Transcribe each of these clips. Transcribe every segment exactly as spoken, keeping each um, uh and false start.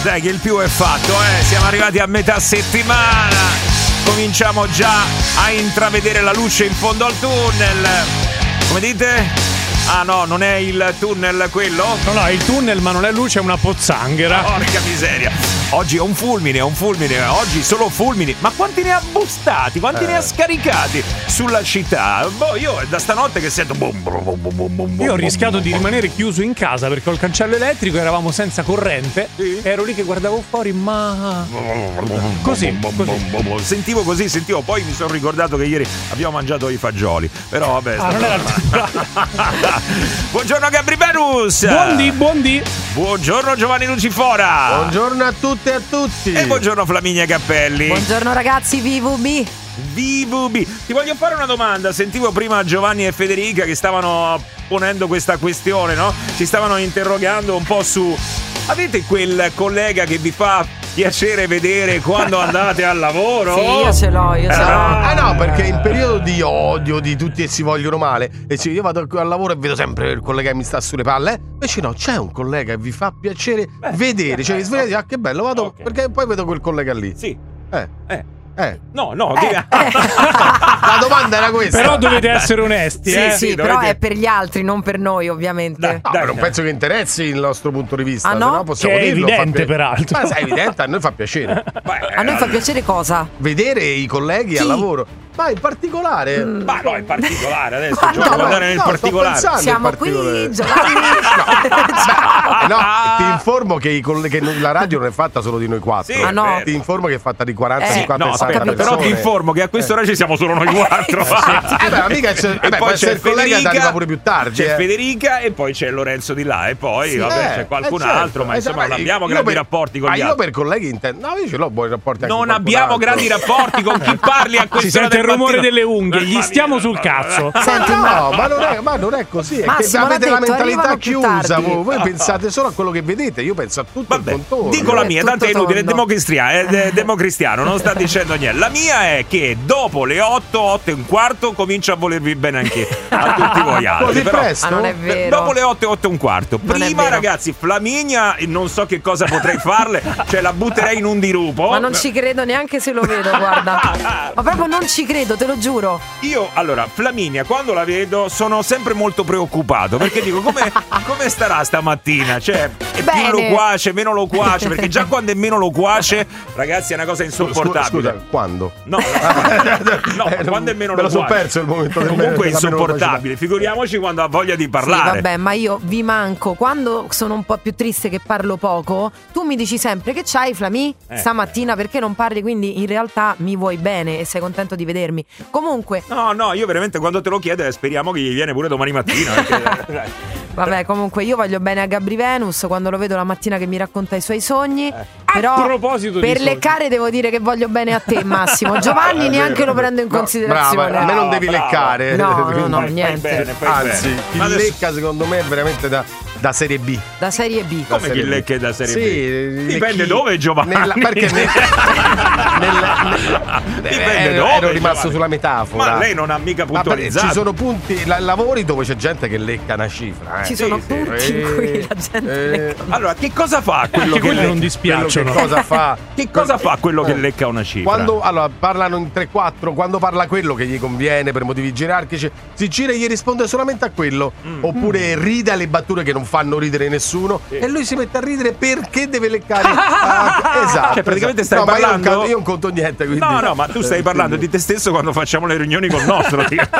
dai che il più è fatto, eh. Siamo arrivati a metà settimana. Cominciamo già a intravedere la luce in fondo al tunnel. Come dite? Ah no, non è il tunnel quello? No, no, è il tunnel, ma non è luce, è una pozzanghera. Porca miseria. Oggi è un fulmine, è un fulmine. Oggi solo fulmini. Ma quanti ne ha bustati? Quanti eh. ne ha scaricati sulla città? Boh, io è da stanotte che sento bom, bom, bom, bom, bom, Io ho rischiato di rimanere chiuso in casa perché ho il cancello elettrico, eravamo senza corrente. Sì. Ero lì che guardavo fuori, ma così, così. Sentivo così, sentivo. Poi mi sono ricordato che ieri abbiamo mangiato i fagioli. Però vabbè. Ah, non era il Buongiorno Gabri Venus. Buondì, buondì. Buongiorno Giovanni Lucifora. Buongiorno a tutte e a tutti. E buongiorno Flaminia Cappelli. Buongiorno ragazzi, V V B. V V B. Ti voglio fare una domanda. Sentivo prima Giovanni e Federica che stavano ponendo questa questione, no? Si stavano interrogando un po' su: avete quel collega che vi fa piacere vedere quando andate al lavoro? Sì, io ce l'ho, io ce l'ho. Ah no, perché in periodo di odio, di tutti e si vogliono male, e io vado al lavoro e vedo sempre il collega che mi sta sulle palle, eh? Invece no, c'è un collega che vi fa piacere Beh, vedere, cioè vi svegliate, ah che bello, vado, okay. Perché poi vedo quel collega lì. Sì. Eh. Eh. Eh. No, no, eh, che... eh. La domanda era questa. Però dovete essere onesti, sì, eh? Sì, sì, dovete... però è per gli altri, non per noi, ovviamente. Dai, no, dai, non dai. penso che interessi il nostro punto di vista. Ah, no? Se no possiamo che è dirlo, evidente, pi- peraltro. Ma è evidente, a noi fa piacere. Beh, a noi fa piacere cosa? Vedere i colleghi Chi? al lavoro. Ma in particolare. Mm. Ma no, in particolare adesso Ma Giovanni, no, guardare nel no, particolare. sto Siamo in particolare. qui, Giovanni. no, no, ti informo che, i coll- che la radio non è fatta solo di noi quattro. Sì, ah, no. Ti informo che è fatta di quaranta Eh, cinquanta No, sessanta aspetta, persone. però ti informo che a quest'ora ci siamo solo noi quattro. Eh beh, amica, c'è, E eh beh, poi può c'è essere il collega che Federica, arriva pure più tardi. C'è eh. Federica e poi c'è Lorenzo di là. E poi Sì, vabbè, eh, c'è qualcun eh, certo. altro. Ma Eh, insomma, ma non abbiamo io grandi per- rapporti con ah, gli io altri. per colleghi intendo. No, io ce l'ho buoni rapporti anche Non con qualcun abbiamo altro. grandi rapporti con chi parli a Si quest'ora sente il del rumore mattino. delle unghie, gli stiamo sul cazzo. Senti, no, ma... ma non è, ma non è così. È Massimo che avete l'ha la detto, mentalità arrivano più chiusa. tardi. Voi, voi pensate solo a quello che vedete. Io penso a tutto Vabbè, il contorno. dico la mia, Tutto tanto è inutile, è tondo. democristiano, è de- democristiano, non sta dicendo niente. La mia è che dopo le otto, otto e un quarto comincio a volervi bene anche a tutti voi altri. Così Però, presto? Ah, non è vero. dopo le otto, otto e un quarto. Non è Prima, vero. ragazzi, Flaminia, non so che cosa potrei farle, cioè la butterei in un dirupo. Ma non ci credo neanche se lo vedo, guarda. Ma proprio non ci credo, te lo giuro. Io, allora, Flaminia, quando la vedo sono sempre molto preoccupato, perché dico, come, come starà stamattina? Cioè, è Bene. più loquace, meno loquace, perché già quando è meno loquace, ragazzi, è una cosa insopportabile. Scusa, quando? No, no, Eh, quando è meno me lo so loquace. perso il momento del Comunque è della meno insopportabile, figuriamoci quando ha voglia di parlare. Sì, vabbè, ma io vi manco. Quando sono un po' più triste che parlo poco, tu mi dici sempre che c'hai, Flami, Eh. stamattina perché non parli, quindi in realtà mi vuoi bene e sei contento di vedermi. Comunque, No, no, io veramente quando te lo chiedo eh, speriamo che gli viene pure domani mattina. Perché, vabbè, comunque io voglio bene a Gabri Venus quando lo vedo la mattina che mi racconta i suoi sogni. Però A proposito di per sogni. leccare devo dire che voglio bene a te, Massimo. Giovanni È neanche vero. lo prendo in No, considerazione. brava, a me non devi Brava. leccare. No, no, Quindi- no, Fai niente. bene, fai Anzi, bene. chi Ma adesso- lecca secondo me è veramente da, da serie B. Da serie B. Da Come serie chi B. lecca da serie Sì, B? Dipende lecchi- dove, Giovanni. Nella, perché nel, nella- nel- Dipende ero, dove, ero rimasto Giovanni. sulla metafora. Ma lei non ha mica Ma perché puntualizzato. ci sono punti, la- lavori dove c'è gente che lecca una cifra. Eh. Ci sono sì, punti in cui la gente Eh, lecca. Allora, che cosa fa quello Anche che quelli lecca? non dispiacciono. Quello che cosa fa? Che cosa fa quello che Eh. lecca una cifra? Quando allora parlano in tre quattro, quando parla quello che gli conviene per motivi gerarchici, si gira e gli risponde solamente a quello. Mm. Oppure ride alle battute che non fanno ridere nessuno e lui si mette a ridere perché deve leccare. Ah, esatto. Cioè, praticamente esatto. stai No, ma io non parlando- ca- Io non conto niente. Quindi, No, no, ma tu stai eh, parlando quindi- di te stesso quando facciamo le riunioni col nostro. Cioè, il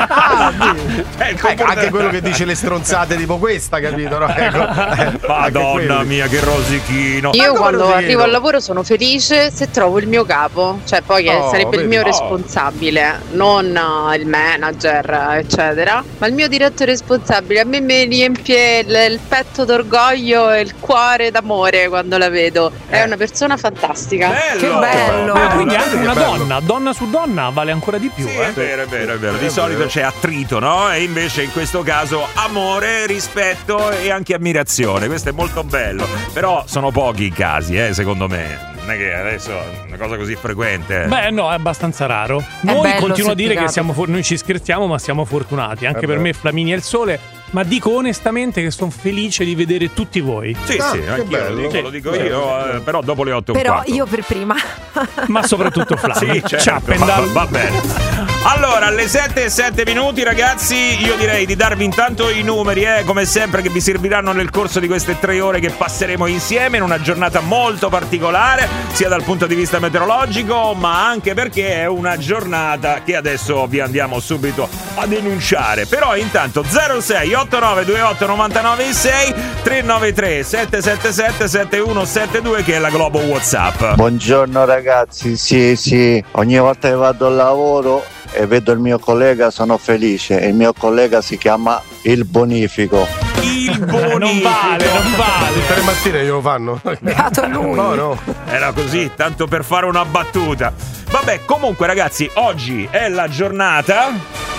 Eh, comportamento- anche quello che dice le stronzate tipo questa, capito? No? Ecco, eh, anche Madonna quelli. mia, che rosichino. Ma Io come quando lo vedo? arrivo al lavoro sono felice se trovo il mio capo, cioè poi che Oh, sarebbe il vedi? mio Oh. responsabile, non eh, il manager, eccetera, ma il mio diretto responsabile. A me mi riempie il, il petto d'orgoglio e il cuore d'amore quando la vedo. È Eh. una persona fantastica. Bello. Che bello. Ah, quindi anche Che una bello. donna, donna su donna vale ancora di più, Sì, eh? è vero, è vero, è vero. Di È solito vero. c'è attrito, no? E invece in questo caso amore, rispetto e anche ammirazione. Questo è molto bello. Però sono pochi i casi, eh, secondo me. Non è che adesso è una cosa così frequente. eh. Beh, no, è abbastanza raro. Noi bello continuo a dire seppicato. che siamo for- noi ci scherziamo, ma siamo fortunati. Anche Eh per beh. me Flaminia è il sole. ma dico onestamente che sono felice di vedere tutti voi. Sì, Ah, sì, che anch'io lo bello. dico, lo dico io, eh, però dopo le otto e un Però quarto. io per prima. Ma soprattutto Flavio. Sì, certo, Ciao, va, Pendal. va bene. Allora, alle sette e sette minuti, ragazzi, io direi di darvi intanto i numeri, eh, come sempre, che vi serviranno nel corso di queste tre ore che passeremo insieme in una giornata molto particolare, sia dal punto di vista meteorologico, ma anche perché è una giornata che adesso vi andiamo subito a denunciare. Però intanto zero sei otto nove due otto nove nove sei tre nove tre sette sette sette sette uno sette due, che è la Globo WhatsApp. Buongiorno ragazzi, sì sì, ogni volta che vado al lavoro e vedo il mio collega sono felice. Il mio collega si chiama Il Bonifico. Il Non bonifico. vale, non vale. Tutte le mattine glielo fanno. Beato lui. No, no. Era così, tanto per fare una battuta. Vabbè, comunque ragazzi, oggi è la giornata.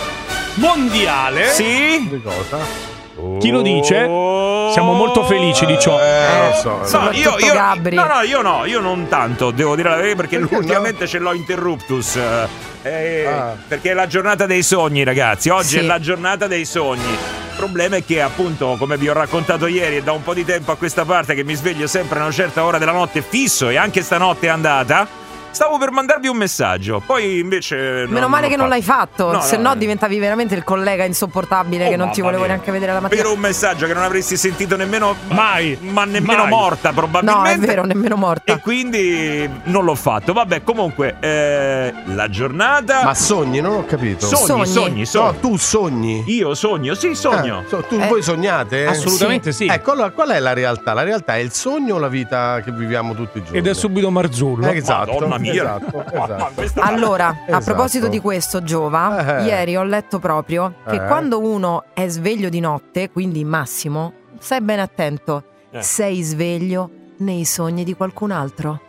Mondiale. Sì? Di cosa? Chi lo dice? Siamo molto felici di ciò. Eh, lo so. No, Soprattutto io, io, Gabri. no, no, io no, io non tanto, devo dire la verità, perché, Perché ultimamente ce l'ho interruptus. eh, eh, Ah. Perché è la giornata dei sogni, ragazzi. Oggi Sì. è la giornata dei sogni. Il problema è che, appunto, come vi ho raccontato ieri, è da un po' di tempo a questa parte che mi sveglio sempre a una certa ora della notte fisso, e anche stanotte è andata. Stavo per mandarvi un messaggio, poi invece. Meno non- male non che l'ho non l'hai fatto, No, se no, no no. diventavi veramente il collega insopportabile Oh, che non ti mamma volevo mia. neanche vedere la mattina. Per un messaggio che non avresti sentito nemmeno. Mai. Ma nemmeno Mai. morta, No, probabilmente. è vero, nemmeno morta. E quindi non l'ho fatto. Vabbè, comunque, eh, la giornata. Ma sogni, non ho capito. sogni, Sogni. sogni, sogni. No, tu sogni. Io sogno, sì, sogno. Eh, so- tu, Eh. Voi sognate? Assolutamente sì. Ecco, allora qual è la realtà? La realtà è il sogno o la vita che viviamo tutti i giorni? Ed è subito Marzullo. Eh, esatto. Madonna mia. Esatto, Ma esatto. questa- Allora, a Esatto. proposito di questo, Giova, Eh. ieri ho letto proprio che Eh. quando uno è sveglio di notte, quindi Massimo, stai ben attento, Eh. sei sveglio nei sogni di qualcun altro.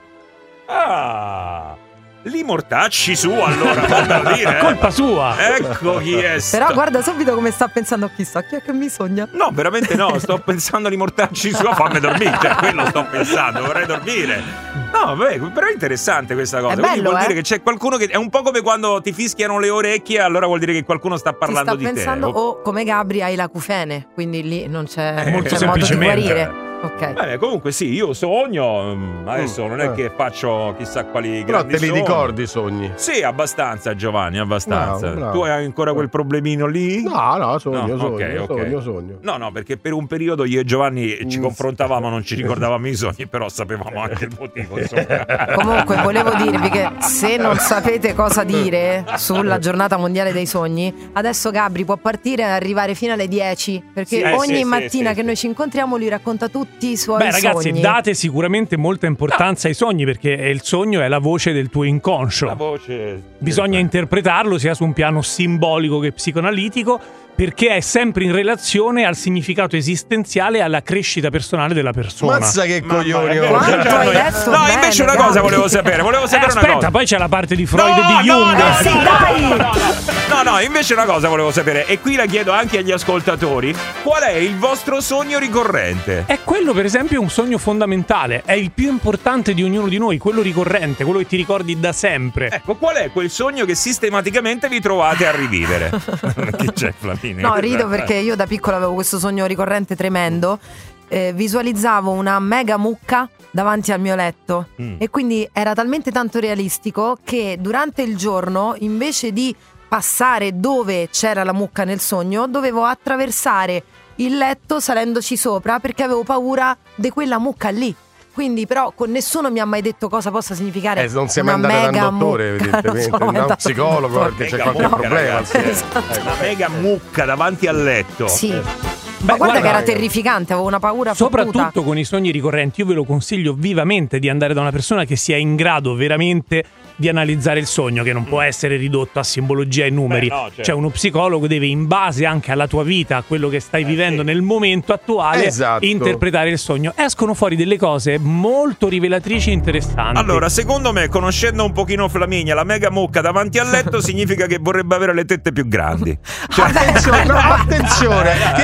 Ah, li mortacci su, allora, da dire. eh. Colpa sua. Ecco chi è. sta- Però guarda subito come sta pensando, chissà chi è che mi sogna. No, veramente no, sto pensando di mortacci su, fammi dormire, cioè quello sto pensando, vorrei dormire. No, beh, però è interessante questa cosa. È Quindi bello, vuol eh? dire che c'è qualcuno che è un po' come quando ti fischiano le orecchie, allora vuol dire che qualcuno sta parlando Ti sta di pensando, te. o come Gabri hai l'acufene, quindi lì non c'è, Eh, non molto c'è modo di semplicemente. guarire. Ok. Beh, comunque sì, io sogno, mm, adesso non è eh. che faccio chissà quali Però grandi te li sogni. ricordi i sogni? Sì, abbastanza Giovanni, abbastanza. Bravo, bravo. Tu hai ancora quel problemino lì? No, no, sogno, No, sogno, ok, ok. sogno, sogno. No, no, perché per un periodo io e Giovanni ci Mm. confrontavamo, non ci ricordavamo i sogni, però sapevamo anche il motivo. Insomma. Comunque volevo dirvi che se non sapete cosa dire sulla giornata mondiale dei sogni, adesso Gabri può partire e arrivare fino alle dieci, perché Sì, eh, ogni sì, mattina sì, che sì. noi ci incontriamo lui racconta tutti i suoi Beh, ragazzi, sogni. date sicuramente molta importanza ai sogni, perché il sogno è la voce del tuo inconscio. La voce. Bisogna interpretarlo sia su un piano simbolico che psicoanalitico, perché è sempre in relazione al significato esistenziale e alla crescita personale della persona. Mazza che Mamma, coglioni. è vero, oh. Quanto già hai noi- detto No, bene, invece una Gabri. cosa volevo sapere, volevo Eh, sapere una aspetta, cosa. poi c'è la parte di Freud No, e di no, Jung. no, sì, no, dai! no, no, no. No, no, invece una cosa volevo sapere, e qui la chiedo anche agli ascoltatori: qual è il vostro sogno ricorrente? È quello, per esempio, un sogno fondamentale. È il più importante di ognuno di noi, quello ricorrente, quello che ti ricordi da sempre. Ecco, qual è quel sogno che sistematicamente vi trovate a rivivere? Che c'è, Flaminio? No, rido perché io da piccola avevo questo sogno ricorrente tremendo. Eh, visualizzavo una mega mucca davanti al mio letto Mm. e quindi era talmente tanto realistico che durante il giorno, invece di passare dove c'era la mucca nel sogno, dovevo attraversare il letto salendoci sopra perché avevo paura di quella mucca lì. Quindi però con nessuno mi ha mai detto cosa possa significare Eh, non sei una mai andata da mega un dottore, mucca. evidentemente, Non sono da un andata psicologo, da un perché c'è Mega qualche mucca, problema. ragazzi. sì. Esatto. Una mega mucca davanti al letto. Sì. Eh. Ma guarda guarda, che era terrificante, avevo una paura fottuta. Soprattutto con i sogni ricorrenti, io ve lo consiglio vivamente di andare da una persona che sia in grado veramente di analizzare il sogno, che non può essere ridotto a simbologia e numeri. Beh, no, certo. Cioè uno psicologo deve, in base anche alla tua vita, a quello che stai vivendo sì. nel momento attuale, Esatto. interpretare il sogno. Escono fuori delle cose molto rivelatrici e interessanti. Allora, secondo me, conoscendo un pochino Flaminia, la mega mucca davanti al letto significa che vorrebbe avere le tette più grandi. Cioè, Attenzione, no, attenzione, che Io- periodo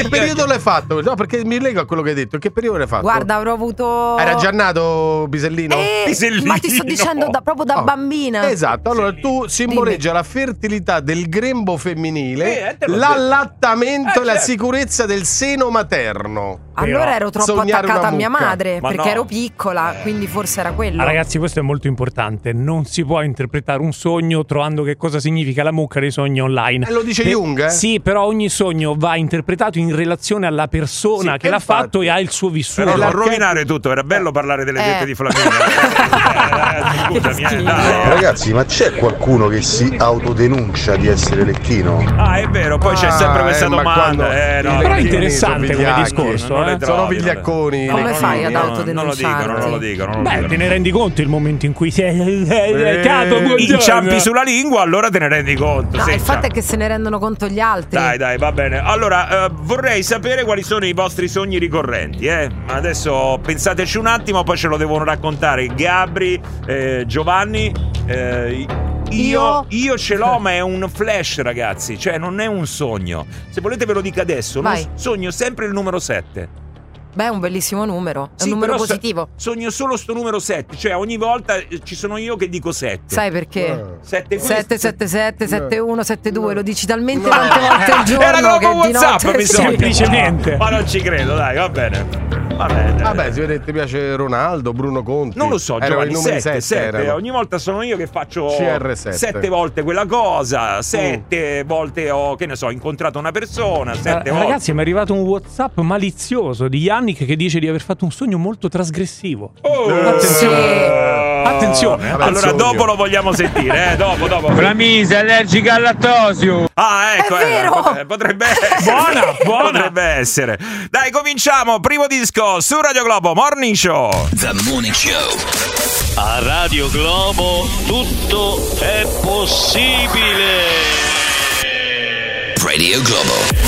periodo l'hai fatto? No, perché mi lego a quello che hai detto. Che periodo l'hai fatto? Guarda, avrò avuto. Era già nato Pisellino? Eh, Pisellino. Ma ti sto dicendo da, proprio da Oh, bambina. Esatto, allora tu simboleggia la fertilità del grembo femminile, Eh, te l'ho l'allattamento Eh, e la certo. sicurezza del seno materno. Allora ero troppo sognare attaccata a una mia mucca. madre, Ma perché no. ero piccola, quindi forse era quello. Ah, ragazzi, questo è molto importante. Non si può interpretare un sogno trovando che cosa significa la mucca nei sogni online. E lo dice Per- Jung, eh? Sì, però ogni sogno va interpretato in relazione alla persona Sì, che l'ha infatti. fatto e ha il suo vissuto. Però non l'archettipo- rovinare tutto, era bello parlare delle Eh. tette di Flaminio. Eh, eh, scusami, eh, dai, eh. Ragazzi, ma c'è qualcuno che si autodenuncia di essere lecchino? Ah, è vero, poi c'è Ah, sempre questa eh, ma domanda. quando Eh, no, i Però è lecchini interessante sono come vigliacchi, discorso, non le eh. trovi, Sono non le- vigliacconi. Come No, fai no, ad no. autodenunciarti? Non lo dico, non lo dico. Non lo Beh, dico. te ne rendi conto il momento in cui sei Eh, Cato, buongiorno. Inciampi sulla lingua, allora te ne rendi conto. No, se il fatto inciampi. è che se ne rendono conto gli altri. Dai, dai, va bene. Allora, eh, vorrei sapere quali sono i vostri sogni ricorrenti, eh? Adesso pensateci un attimo, poi ce lo devono raccontare Gabri, eh, Giovanni. eh, io, Io? io ce l'ho, ma è un flash, ragazzi. Cioè, non è un sogno. Se volete, ve lo dico adesso. non- Vai. Sogno sempre il numero sette. Beh, è un bellissimo numero. È Sì, un numero però so- positivo. Sogno solo sto numero sette. Cioè, ogni volta eh, ci sono io che dico sette. Sai perché? Eh. Sette sette sette sette, sette uno, sette due, lo dici talmente No. tante volte al giorno Era che troppo di WhatsApp, notte mi sì. sogno. Semplicemente. Ma non ci credo, dai, va bene. Va bene. Vabbè, si vede che ti piace Ronaldo, Bruno Conti. Non lo so, Erano Giovanni, i numeri sette, sette, sette. erano. Ogni volta sono io che faccio C R sette. sette volte quella cosa, sette volte ho, che ne so, incontrato una persona, sette Eh, volte. Ragazzi, mi è arrivato un WhatsApp malizioso di Yannick che dice di aver fatto un sogno molto trasgressivo. Oh, Attenzione. Attenzione. Vabbè, Allora, sogno. dopo lo vogliamo sentire, eh? Dopo, dopo. Flaminio, allergica al lattosio. Ah, ecco, È eh, vero! pot- potrebbe essere. Buona, buona. Potrebbe essere. Dai, cominciamo. Primo disco su Radio Globo Morning Show. The Morning Show. A Radio Globo tutto è possibile. Radio Globo.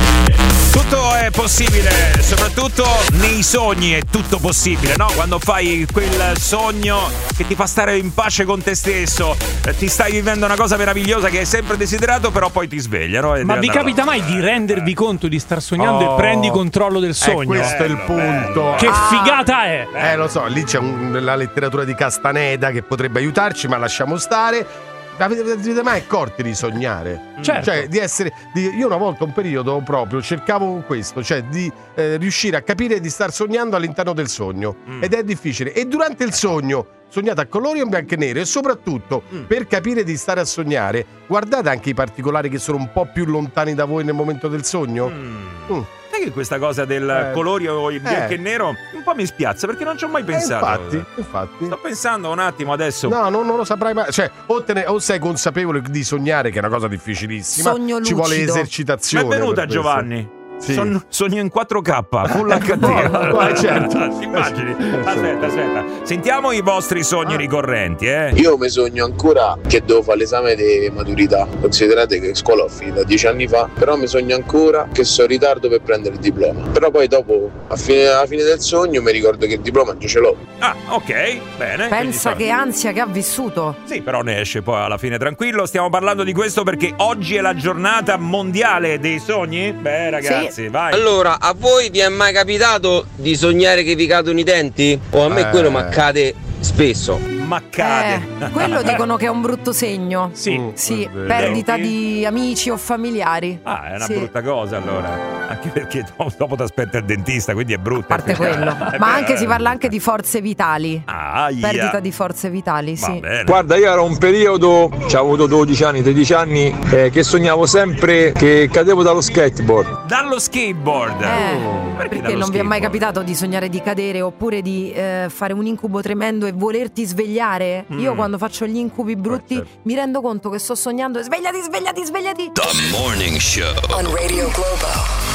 Tutto è possibile, soprattutto nei sogni è tutto possibile, no? Quando fai quel sogno che ti fa stare in pace con te stesso, eh, ti stai vivendo una cosa meravigliosa che hai sempre desiderato, però poi ti svegliano. E Ma devi vi andare capita mai avanti. di rendervi conto di star sognando Oh. e prendi controllo del Eh, sogno? questo è il punto. Che figata è! Eh, lo so, lì c'è un- la letteratura di Castaneda che potrebbe aiutarci, ma lasciamo stare. Avete, avete mai accorti di sognare? Certo. Cioè, di essere. di- io una volta, un periodo proprio, cercavo questo, cioè di eh, riuscire a capire di star sognando all'interno del sogno. Mm. Ed è difficile. E durante il sogno, sognate a colori o in bianco e nero. E soprattutto, Mm. per capire di stare a sognare, guardate anche i particolari che sono un po' più lontani da voi nel momento del sogno. Mm. Mm. Sai che questa cosa del Eh. colori o il bianco Eh. e nero un po' mi spiazza perché non ci ho mai Eh, pensato. infatti, infatti. Sto pensando un attimo adesso. No, no, non lo saprai mai. Cioè, o, te ne- o sei consapevole di sognare, che è una cosa difficilissima. Sogno Ci vuole lucido. Ma esercitazione. è venuta per questo. Giovanni. Sì. Son- sogno in quattro K, full acca di. Eh, certo. Ti immagini? Aspetta, aspetta. Sentiamo i vostri sogni Ah. ricorrenti, eh. Io mi sogno ancora che devo fare l'esame di maturità. Considerate che scuola ho finito dieci anni fa, però mi sogno ancora che sono in ritardo per prendere il diploma. Però poi dopo, a fine- alla fine del sogno, mi ricordo che il diploma già ce l'ho. Ah, ok, bene. Quindi Pensa so- che ansia che ha vissuto. Sì, però ne esce poi alla fine tranquillo. Stiamo parlando di questo perché oggi è la giornata mondiale dei sogni. Beh, ragazzi, vai. Allora, a voi vi è mai capitato di sognare che vi cadono i denti? O a me Eh. quello mi accade spesso. Ma cade. Eh, quello dicono che è un brutto segno. Sì. Mm, Sì, è vero. perdita Denti? di amici o familiari. Ah, è una Sì. brutta cosa allora. Anche perché do- dopo ti aspetta il dentista, quindi è brutta. A parte quello. Ma anche si parla anche di forze vitali. Ah, ia. Perdita di forze vitali, Va sì. bene. Guarda, io ero un periodo, c'avevo avuto dodici anni, tredici anni, eh, che sognavo sempre che cadevo dallo skateboard. Dallo skateboard. Eh, Perché perché dallo non vi è mai skateboard? capitato di sognare di cadere oppure di eh, fare un incubo tremendo e volerti svegliare? Io Mm. quando faccio gli incubi brutti certo. mi rendo conto che sto sognando e svegliati, svegliati, svegliati. The Morning Show. On Radio Globo.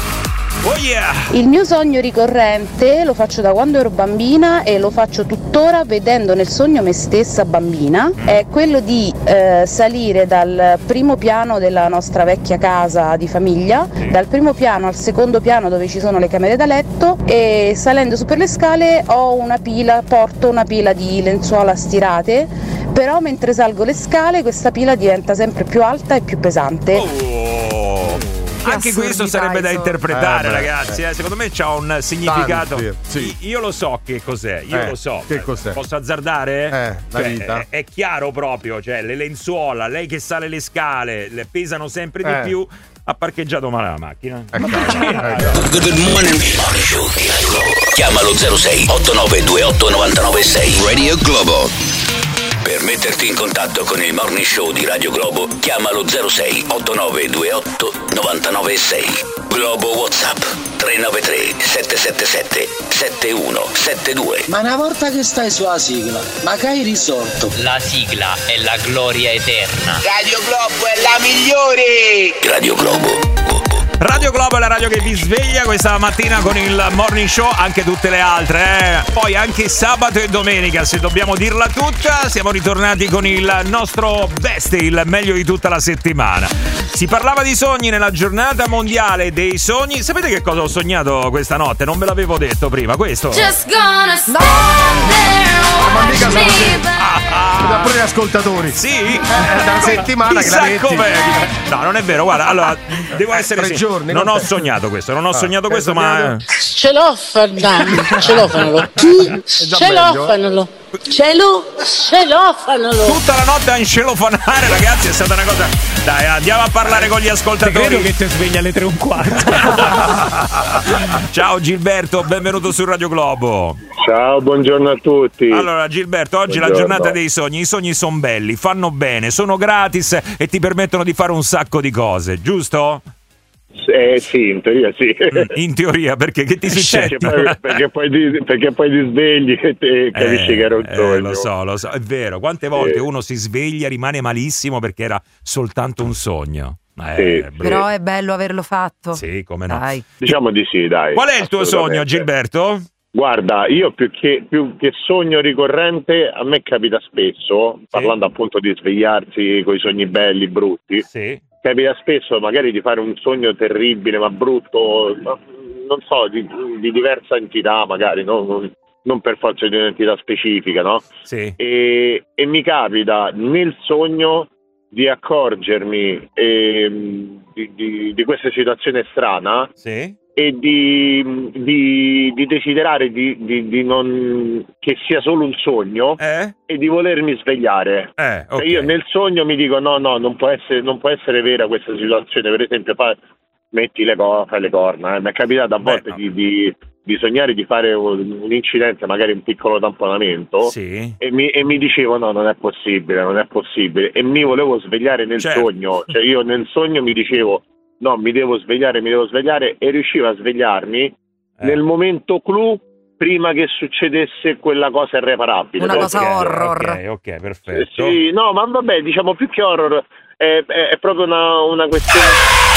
Oh yeah! Il mio sogno ricorrente lo faccio da quando ero bambina e lo faccio tuttora vedendo nel sogno me stessa bambina, è quello di eh, salire dal primo piano della nostra vecchia casa di famiglia, dal primo piano al secondo piano dove ci sono le camere da letto, e salendo su per le scale ho una pila, porto una pila di lenzuola stirate, però mentre salgo le scale questa pila diventa sempre più alta e più pesante. Oh. Che Anche questo assurdità sarebbe da i sogni. interpretare, Eh, beh, ragazzi. eh. Eh. Secondo me c'ha un significato. Tanti, sì. Io lo so che cos'è. Io Eh, lo so. che cos'è? Posso azzardare? Eh, la Cioè, vita. È, è chiaro proprio. Cioè, le lenzuola, lei che sale le scale, le pesano sempre di Eh. più. Ha parcheggiato male la macchina. Eh, eh, Good morning. Chiamalo zero sei otto nove due otto nove nove sei. Radio Globo. Per metterti in contatto con il Morning Show di Radio Globo, chiamalo zero sei otto nove due otto nove nove sei. Globo WhatsApp tre nove tre sette sette sette sette uno sette due. Ma una volta che stai sulla sigla, ma che hai risolto? La sigla è la gloria eterna. Radio Globo è la migliore! Radio Globo. Radio Globo è la radio che vi sveglia questa mattina con il Morning Show, anche tutte le altre, eh. Poi anche sabato e domenica, se dobbiamo dirla tutta, siamo ritornati con il nostro best, il meglio di tutta la settimana. Si parlava di sogni nella giornata mondiale dei sogni. Sapete che cosa ho sognato questa notte? Non ve l'avevo detto prima, questo. Just gonna stand Ma there, mica watch sono me te. burn. Da pure gli ascoltatori. Sì, Eh, da una settimana che la chissà metti. com'è. No, non è vero, guarda, allora devo Eh, essere tre sincero. giorni, Non ho quant'è? sognato questo, non ho Ah, sognato hai questo, sognato? ma Celofanalo, celofanalo. già Celofanalo. Celo, celofanalo. tutta la notte a incelofanare, ragazzi, è stata una cosa. Dai, andiamo a parlare con gli Credo ascoltatori. che ti sveglia alle tre e un quarto. Ciao Gilberto, benvenuto su Radio Globo. Ciao, buongiorno a tutti. Allora Gilberto, oggi è la Buongiorno. giornata dei sogni. I sogni sono belli, fanno bene, sono gratis e ti permettono di fare un sacco di cose, giusto? Eh sì, in teoria sì. In teoria, perché che ti succede? Perché poi, perché poi ti, perché poi ti svegli e te capisci Eh, che era un eh, sogno. lo so, lo so, è vero. Quante volte Sì. uno si sveglia, rimane malissimo perché era soltanto un sogno. Eh, Sì. brutto. Però è bello averlo fatto. Sì, come no. Dai. Diciamo di sì, dai. Qual è il tuo sogno, Assolutamente. Gilberto? Guarda, io più che, più che sogno ricorrente, a me capita spesso, parlando appunto di svegliarsi con i sogni belli, brutti, Sì. capita spesso magari di fare un sogno terribile ma brutto, ma, non so, di, di diversa entità magari, no? non, non per forza di un'entità specifica, no? Sì. E, e mi capita nel sogno di accorgermi ehm, di, di, di questa situazione strana Sì. e di, di, di desiderare di, di, di non che sia solo un sogno Eh? e di volermi svegliare. Eh, ok. E io nel sogno mi dico no, no, non può essere, non può essere vera questa situazione. Per esempio, fa, metti le, co- fai le corna. Eh. Mi è capitato a Beh, volte no. di, di, di sognare di fare un, un incidente, magari un piccolo tamponamento. Sì. E mi, e mi dicevo no, non è possibile, non è possibile. E mi volevo svegliare nel Certo. sogno. Cioè io nel sogno mi dicevo no, mi devo svegliare, mi devo svegliare. E riuscivo a svegliarmi Eh. nel momento clou prima che succedesse quella cosa irreparabile. Una Per cosa esempio. horror. Ok, ok, perfetto. Sì, no, ma vabbè, diciamo più che horror è, è, è proprio una, una questione.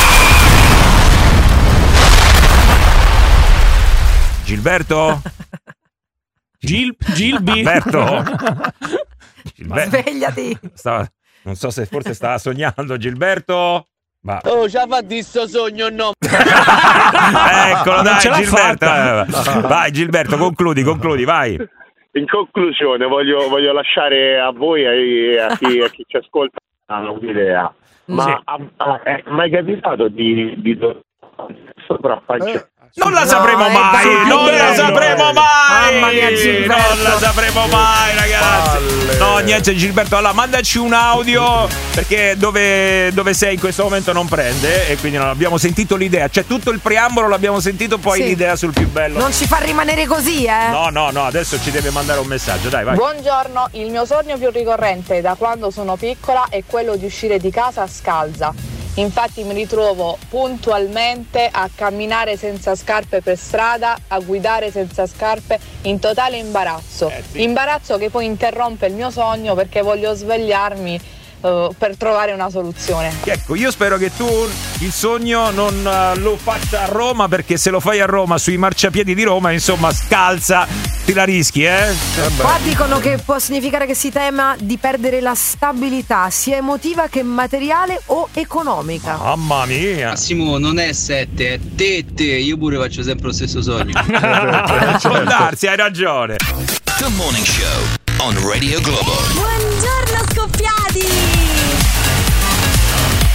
Gilberto? Gil, Gilby. Gilberto? Gilberto? Svegliati. Stava- non so se forse stava sognando Gilberto. Ma Oh, ci ha fatto sto sogno o no? eccolo, Non dai ce l'ha Gilberto. fatta. Eh, Vai Gilberto, concludi, concludi, vai. In conclusione, voglio, voglio lasciare a voi e a chi, a chi ci ascolta un'idea. Ma Sì. a- a- è mai capitato di, di do- sopraffacciare? Non la No, sapremo è mai, bello. non la sapremo mai. Mamma mia, Gilberto. Non la sapremo mai, ragazzi. No, niente, Gilberto. Allora, mandaci un audio perché dove, dove sei in questo momento non prende e quindi non abbiamo sentito l'idea. C'è tutto il preambolo, l'abbiamo sentito, poi Sì. l'idea sul più bello. Non ci fa rimanere così, eh? No, no, no, adesso ci deve mandare un messaggio, dai, vai. Buongiorno, il mio sogno più ricorrente da quando sono piccola è quello di uscire di casa scalza. Infatti mi ritrovo puntualmente a camminare senza scarpe per strada, a guidare senza scarpe, in totale imbarazzo. Eh, sì. Imbarazzo che poi interrompe il mio sogno perché voglio svegliarmi eh, per trovare una soluzione. Ecco, io spero che tu il sogno non uh, lo faccia a Roma, perché se lo fai a Roma sui marciapiedi di Roma, insomma, scalza, ti la rischi, eh? Qua dicono che può significare che si tema di perdere la stabilità sia emotiva che materiale o economica. Mamma mia. Massimo non è sette, è tette. Io pure faccio sempre lo stesso sogno. Può darsi, hai ragione. The Morning Show on Radio Globo. Buongiorno scoppiati!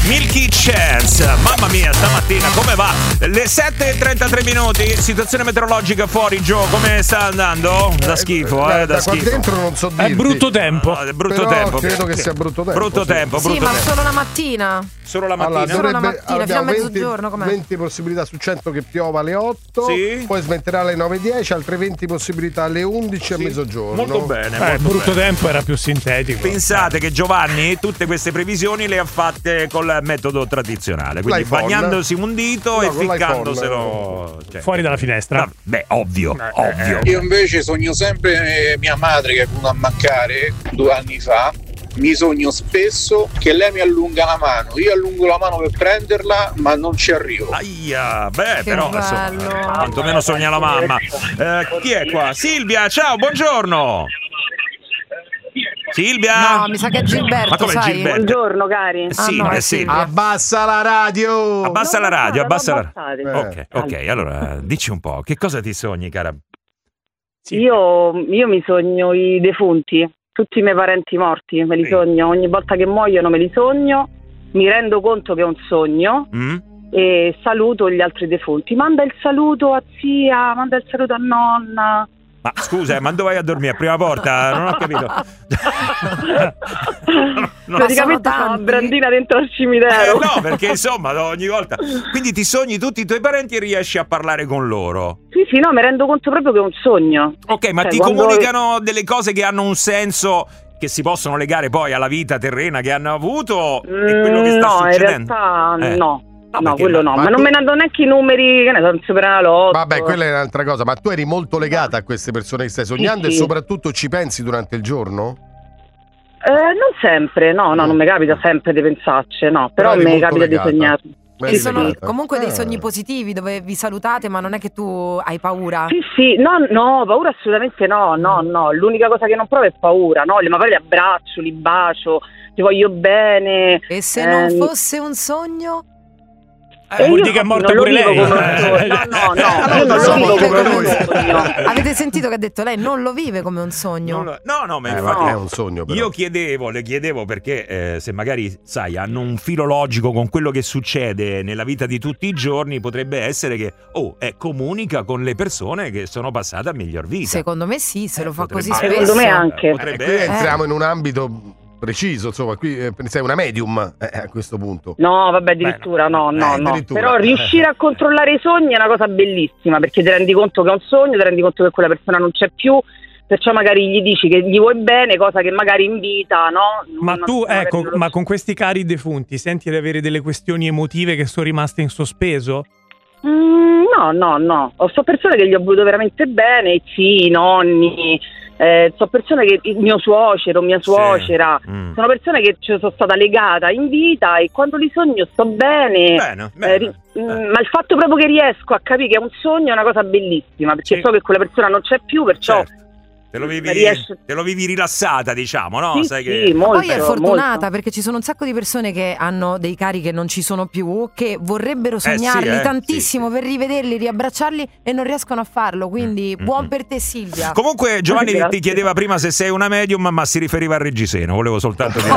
Milky Chance. Mamma mia, stamattina come va? Le sette e trentatré minuti, situazione meteorologica fuori, Gio, come sta andando? Da schifo, eh, eh, da, da schifo. qua dentro non so dirti. È brutto tempo. No, è brutto Però tempo. credo che sia brutto tempo. Brutto sì. tempo, Sì, brutto ma tempo. solo la mattina. Solo la mattina. Allora, Solo la dovrebbe- mattina, fino a abbiamo venti, mezzogiorno, com'è? venti possibilità su cento che piova alle otto, Sì. poi smetterà alle nove e dieci, altre venti possibilità alle undici Sì. a mezzogiorno. Molto bene, Eh, molto il brutto bene. tempo era più sintetico. Pensate che Giovanni tutte queste previsioni le ha fatte col metodo tradizionale, quindi L'iPhone. bagnandosi un dito No, e con l'iPhone. ficcandoselo cioè, Fuori dalla finestra. no, beh, ovvio, Eh, ovvio. Io invece sogno sempre mia madre che è venuta a mancare due anni fa. Mi sogno spesso che lei mi allunga la mano, io allungo la mano per prenderla, ma non ci arrivo. Aia, beh, Che però insomma, bello. quantomeno sogna la mamma. Eh, chi è qua? Silvia, ciao, buongiorno. Silvia? No, mi sa che è Gilberto, Ma come sai? Gilberto? Buongiorno cari. Eh, Sì, Ah, no, eh, è sì. Silvia. Abbassa la radio! Abbassa No, la radio, no, abbassa non la abbassate. Ok, ok, allora dici un po', che cosa ti sogni, cara? Io, io mi sogno i defunti, tutti i miei parenti morti, me li Sì. sogno. Ogni volta che muoiono me li sogno, mi rendo conto che è un sogno Mm? e saluto gli altri defunti. Manda il saluto a zia, manda il saluto a nonna. Ma scusa, eh, ma dove vai a dormire? A prima porta? Non ho capito. No, Praticamente sono sono una tanti. brandina dentro al cimitero. Eh, no, perché insomma ogni volta. Quindi ti sogni tutti i tuoi parenti e riesci a parlare con loro. Sì, sì, no, mi rendo conto proprio che è un sogno. Ok, ma Cioè, ti quando- comunicano delle cose che hanno un senso, che si possono legare poi alla vita terrena che hanno avuto e quello che sta Mm, no, in succedendo? realtà Eh. no. No, No, perché quello no? no, Ma ma non tu- me ne hanno neanche i numeri, che ne so, non supera la lotto. Vabbè, quella è un'altra cosa, ma tu eri molto legata a queste persone che stai sognando Sì, e sì. soprattutto ci pensi durante il giorno? Eh, non sempre, no, no, non mi capita sempre di pensarci, no, però, Però eri mi molto capita legata. di sognarmi. Beh, E eri sono legata. comunque dei Ah. sogni positivi dove vi salutate, ma non è che tu hai paura. Sì, sì, no, no, paura assolutamente no, no, no, l'unica cosa che non provo è paura, no, ma poi li abbraccio, li bacio, ti voglio bene. E se non ehm, fosse un sogno? Eh, e vuol io dire che è infatti morta non lo pure vivo lei. come un sogno. No, no, no, io non lo Allora, vivo come come un lui. sogno. Avete sentito che ha detto lei? Non lo vive come un sogno. Non lo- No, no, ma Eh, infatti ma è un sogno però. io chiedevo, le chiedevo perché eh, se magari, sai, hanno un filo logico con quello che succede nella vita di tutti i giorni, potrebbe essere che, oh, eh, comunica con le persone che sono passate a miglior vita. Secondo me sì, se lo fa Potrebbe- così Ah, spesso. Secondo me anche. Eh, Potrebbe qui essere. entriamo in un ambito preciso, insomma, qui eh, sei una medium eh, a questo punto. No, vabbè, addirittura no, no, Eh, no. addirittura. Però riuscire a controllare i sogni è una cosa bellissima, perché ti rendi conto che è un sogno, ti rendi conto che quella persona non c'è più, perciò magari gli dici che gli vuoi bene, cosa che magari in vita, no? Ma Non- tu, magari ecco, non lo- ma con questi cari defunti senti di avere delle questioni emotive che sono rimaste in sospeso? Mm, no, no, no. Ho so persone che gli ho voluto veramente bene, i zii, i nonni, eh, so persone che il mio suocero, mia suocera, Mm. sono persone che ci sono stata legata in vita e quando li sogno sto bene. Bene, Eh, bene. ri- mm, ma il fatto proprio che riesco a capire che è un sogno è una cosa bellissima, perché Sì. so che quella persona non c'è più, perciò Certo. Te lo vivi, riesce- te lo vivi rilassata, diciamo, no? sì, Sai sì, che... molto, Poi è fortunata molto. perché ci sono un sacco di persone che hanno dei cari che non ci sono più, che vorrebbero sì, sognarli eh, tantissimo sì, per rivederli, riabbracciarli e non riescono a farlo. Quindi Mm, buon mm, per te, Silvia. Comunque Giovanni Grazie. ti chiedeva prima se sei una medium, ma si riferiva al Reggiseno, volevo soltanto dire.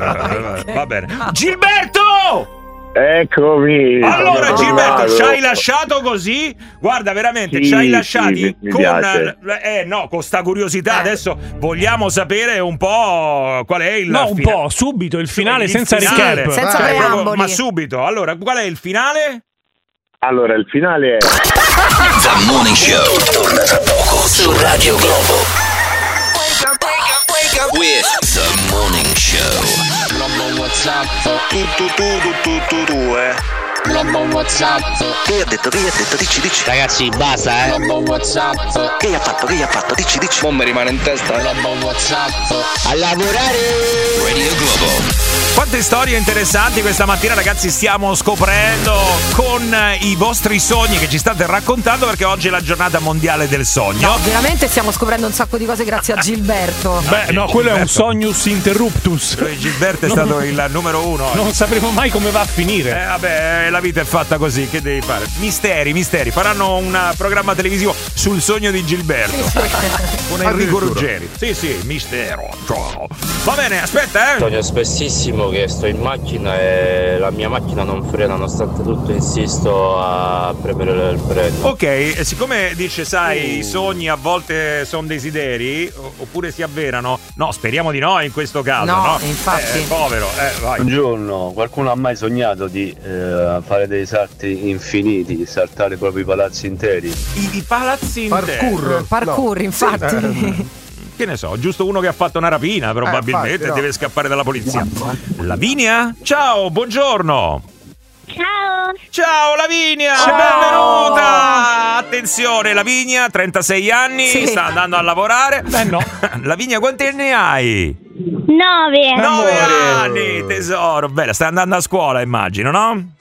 Va bene. Gilberto! Eccomi. Allora sono Gilberto, tornato. ci hai lasciato così? Guarda, veramente, Sì, ci hai sì, lasciati mi- mi con piace. eh no, con sta curiosità. Adesso vogliamo sapere un po' qual è il No, un fina- po', subito, il finale il senza finale. recap. Senza Eh, Cioè, proprio- preamboli. ma subito. Allora, qual è il finale? Allora, il finale è The Morning Show torna tra poco su Radio Globo. With The Morning Show. Globo WhatsApp, Tu tu tu tu tu tu tu eh. Globo WhatsApp. Che ha detto? Che ha detto? Dici, dici. Ragazzi, basta, eh. Globo WhatsApp. Che ha fatto? Che ha fatto? Dici, dici. Non mi rimane in testa. Globo WhatsApp. A lavorare. Radio Globo. Quante storie interessanti questa mattina, ragazzi, stiamo scoprendo con i vostri sogni che ci state raccontando, perché oggi è la giornata mondiale del sogno. No, veramente stiamo scoprendo un sacco di cose grazie a Gilberto. Beh, no, quello è un Gilberto. sognus interruptus. Gilberto è stato il numero uno. Non sapremo mai come va a finire. Eh, vabbè, la vita è fatta così, che devi fare? Misteri, misteri. Faranno un programma televisivo sul sogno di Gilberto con Enrico Ruggeri. Sì, sì, mistero. Ciao. Va bene, aspetta, eh. Sogno spessissimo che sto in macchina e la mia macchina non frena, nonostante tutto insisto a premere il freno. Ok, e siccome dice, sai, i sogni a volte sono desideri, oppure si avverano? No, speriamo di no in questo caso, no? No, infatti. Eh, povero, eh, vai. Buongiorno, qualcuno ha mai sognato di eh, fare dei salti infiniti, saltare proprio i palazzi interi? I, i palazzi interi? Parkour. Parkour, No. infatti. Sì. Che ne so, giusto uno che ha fatto una rapina probabilmente, Eh, infatti, no. deve scappare dalla polizia. Lavinia? Ciao, buongiorno. Ciao! Ciao Lavinia, Ciao. benvenuta! Attenzione, Lavinia, trentasei anni, Sì. sta andando a lavorare. Beh no. Lavinia, quanti anni hai? Nove! Nove anni, tesoro. Bella, stai andando a scuola, immagino, no?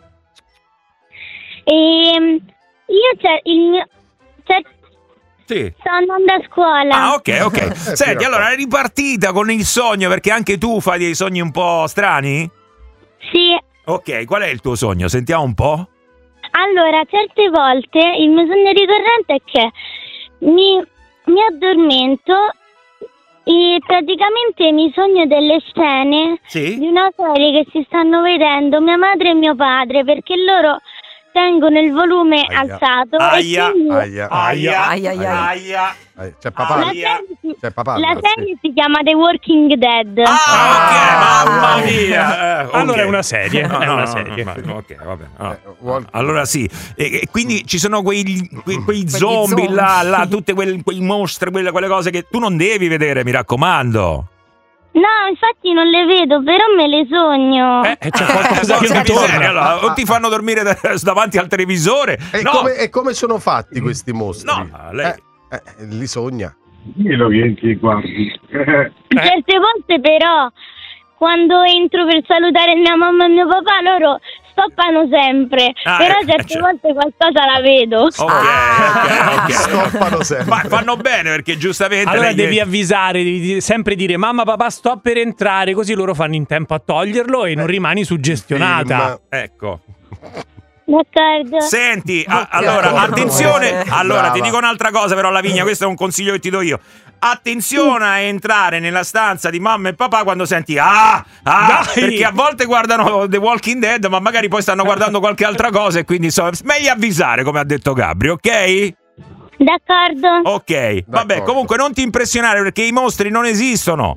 Ehm, io c'è il mio... c'è- Sì. sto andando a scuola. Ah, ok, ok. Senti, allora, è ripartita con il sogno, perché anche tu fai dei sogni un po' strani? Sì. Ok, qual è il tuo sogno? Sentiamo un po'. Allora, certe volte il mio sogno ricorrente è che mi, mi addormento e praticamente mi sogno delle scene Sì? di una serie che si stanno vedendo mia madre e mio padre, perché loro tengono il volume Aia. alzato Aia. e quindi Aia. Aia, Aia, aia. aia. Eh, C'è papà. la serie, si, C'è papà. la sì. serie si chiama The Walking Dead. Ah, ok, mamma mia. Eh, ok. Allora è una serie, No, è no, una no, serie. no, no, ok, vabbè. no. Eh, Walking- Allora sì, e, e quindi ci sono quei, quei, quei zombie, zombie. là, là, tutte quel- quei mostri, quelle, quelle cose che tu non devi vedere, mi raccomando. No, infatti non le vedo, però me le sogno. Eh, c'è qualcosa che Porca non miseria, torna. allora, o ti fanno dormire da- davanti al televisore. E, no, come, e come sono fatti questi mostri? no, lei... Eh, eh, li sogna. Dillo che entri e guardi. Certe volte però, quando entro per salutare mia mamma e mio papà, loro stoppano sempre. Ah, però eh, certe cioè- volte qualcosa la vedo. Ok, ok, ok. Stoppano sempre. Ma fanno bene perché giustamente Allora lei- devi avvisare, devi dire- sempre dire mamma papà sto per entrare, così loro fanno in tempo a toglierlo e non rimani suggestionata. Ecco. D'accordo. Senti, a- Ok. allora, attenzione. Allora, Brava. ti dico un'altra cosa, però, Lavinia, questo è un consiglio che ti do io. Attenzione a entrare nella stanza di mamma e papà quando senti ah, ah, Dai! perché a volte guardano The Walking Dead, ma magari poi stanno guardando qualche altra cosa e quindi insomma, meglio avvisare, come ha detto Gabri, ok? D'accordo. Ok, vabbè, D'accordo. comunque non ti impressionare perché i mostri non esistono.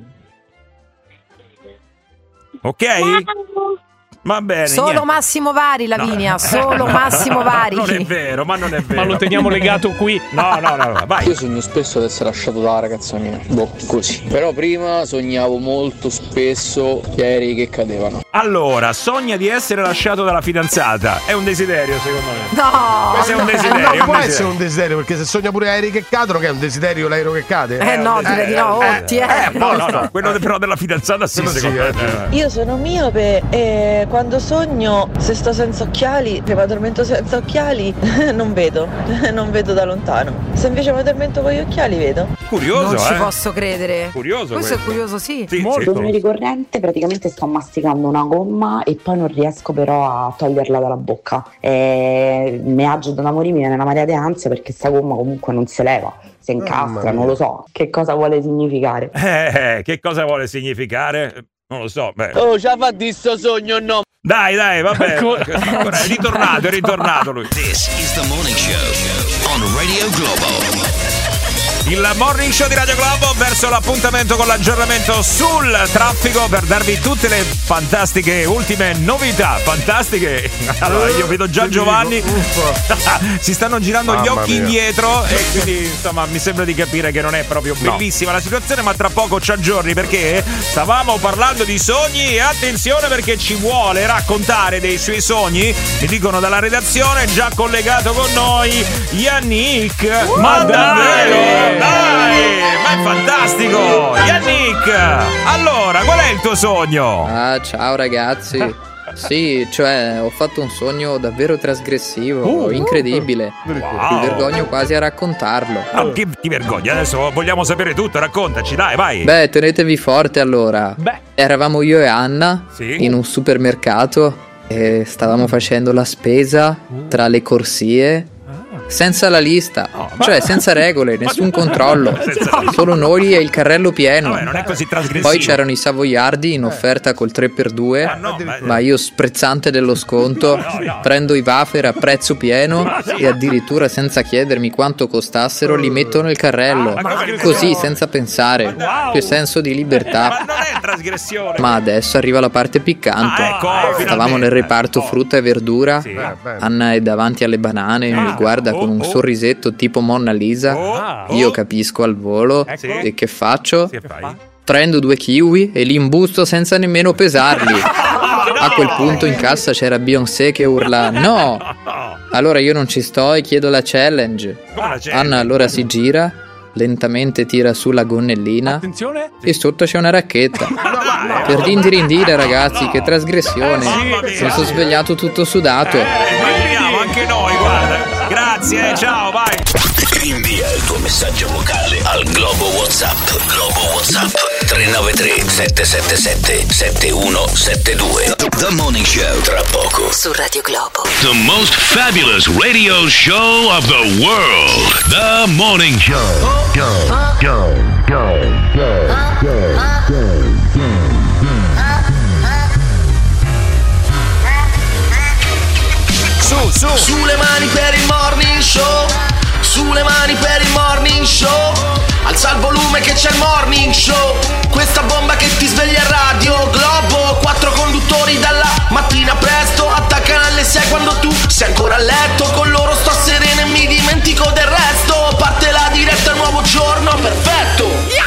Ok? Ciao. Va bene. Solo niente. Massimo Vari, Lavinia, solo Massimo Vari. Non è vero, ma non è vero. Ma lo teniamo legato qui. No, no, no, no, vai. Io sogno spesso di essere lasciato dalla ragazza mia, boh, così. Però prima sognavo molto spesso gli aerei che cadevano. Allora, sogna di essere lasciato dalla fidanzata. È un desiderio, secondo me. No, Questo è un Eh, desiderio. no, è un può desiderio. essere un desiderio, perché se sogna pure aerei che cadono, che è un desiderio l'aereo che cade? Eh no, direi di no, Eh, Otti, eh. eh, no, no, no, quello de- però della fidanzata sì, Quello sì, secondo eh. me. Io sono miope e quando sogno, se sto senza occhiali, se mi addormento senza occhiali, non vedo, non vedo da lontano. Se invece mi addormento con gli occhiali, vedo. Curioso, Non ci eh? posso credere. Curioso Questo è questo. curioso, sì. Sì, Il sì. sogno ricorrente, praticamente sto masticando una gomma e poi non riesco però a toglierla dalla bocca. E mi agito da morire, mi viene una marea di ansia perché sta gomma comunque non si leva, si Mamma incastra, mia. non lo so che cosa vuole significare. Eh, che cosa vuole significare? Non lo so, beh. Oh, già fa di sto sogno, no? Dai, dai, vabbè. Ancora- Ancora è ritornato, è ritornato lui. This is the morning show on Radio Globo. Il morning show di Radio Globo verso l'appuntamento con l'aggiornamento sul traffico per darvi tutte le fantastiche ultime novità. Fantastiche. Allora, io vedo già Ti Giovanni. dico, uffa. Si stanno girando gli Mamma occhi mia. indietro e quindi insomma mi sembra di capire che non è proprio bellissima la situazione, ma tra poco ci aggiorni perché stavamo parlando di sogni e attenzione perché ci vuole raccontare dei suoi sogni. Mi dicono dalla redazione, già collegato con noi Yannick. Ma Ma dai! davvero? Dai, ma è fantastico! Yannick, allora, qual è il tuo sogno? Ah, ciao ragazzi. Sì, cioè, ho fatto un sogno davvero trasgressivo, Uh, incredibile. Mi Wow. vergogno quasi a raccontarlo. Ah, ti, ti vergogni, adesso vogliamo sapere tutto, raccontaci, dai, vai. Beh, tenetevi forte allora. Beh. Eravamo io e Anna Sì. in un supermercato e stavamo facendo la spesa tra le corsie senza la lista, cioè senza regole, nessun controllo, solo noi e il carrello pieno. Vabbè, non è così trasgressivo. Poi c'erano i savoiardi in offerta col tre per due, no, ma... ma io, sprezzante dello sconto, no, no. prendo i wafer a prezzo pieno e addirittura senza chiedermi quanto costassero li metto nel carrello, così senza pensare. Che senso di libertà. Ma non è trasgressione. Ma adesso arriva la parte piccante. Ah, ecco, Stavamo nel reparto frutta e verdura. Sì. Anna è davanti alle banane e mi guarda con un sorrisetto tipo Monna Lisa. Io capisco al volo. E che faccio? Prendo due kiwi e li imbusto senza nemmeno pesarli. A quel punto in cassa c'era Beyoncé che urla no. Allora io non ci sto e chiedo la challenge. Anna allora si gira, lentamente tira su la gonnellina. Attenzione. E sotto c'è una racchetta. Per dindirindire, ragazzi, che trasgressione. Mi sono svegliato tutto sudato. Immaginiamo anche noi, guarda. Grazie, ciao, vai. Invia il tuo messaggio vocale al Globo WhatsApp. Globo WhatsApp tre nove tre sette sette sette sette uno sette due. The Morning Show tra poco su Radio Globo. The most fabulous radio show of the world. The Morning Show. Go, go, go, go, go, go, go. Su, su. Sulle mani per il morning show. Sulle mani per il morning show. Alza il volume che c'è il morning show. Questa bomba che ti sveglia a Radio Globo. Quattro conduttori dalla mattina presto. Attaccano alle sei quando tu sei ancora a letto. Con loro sto sereno e mi dimentico del resto. Parte la diretta, nuovo giorno perfetto.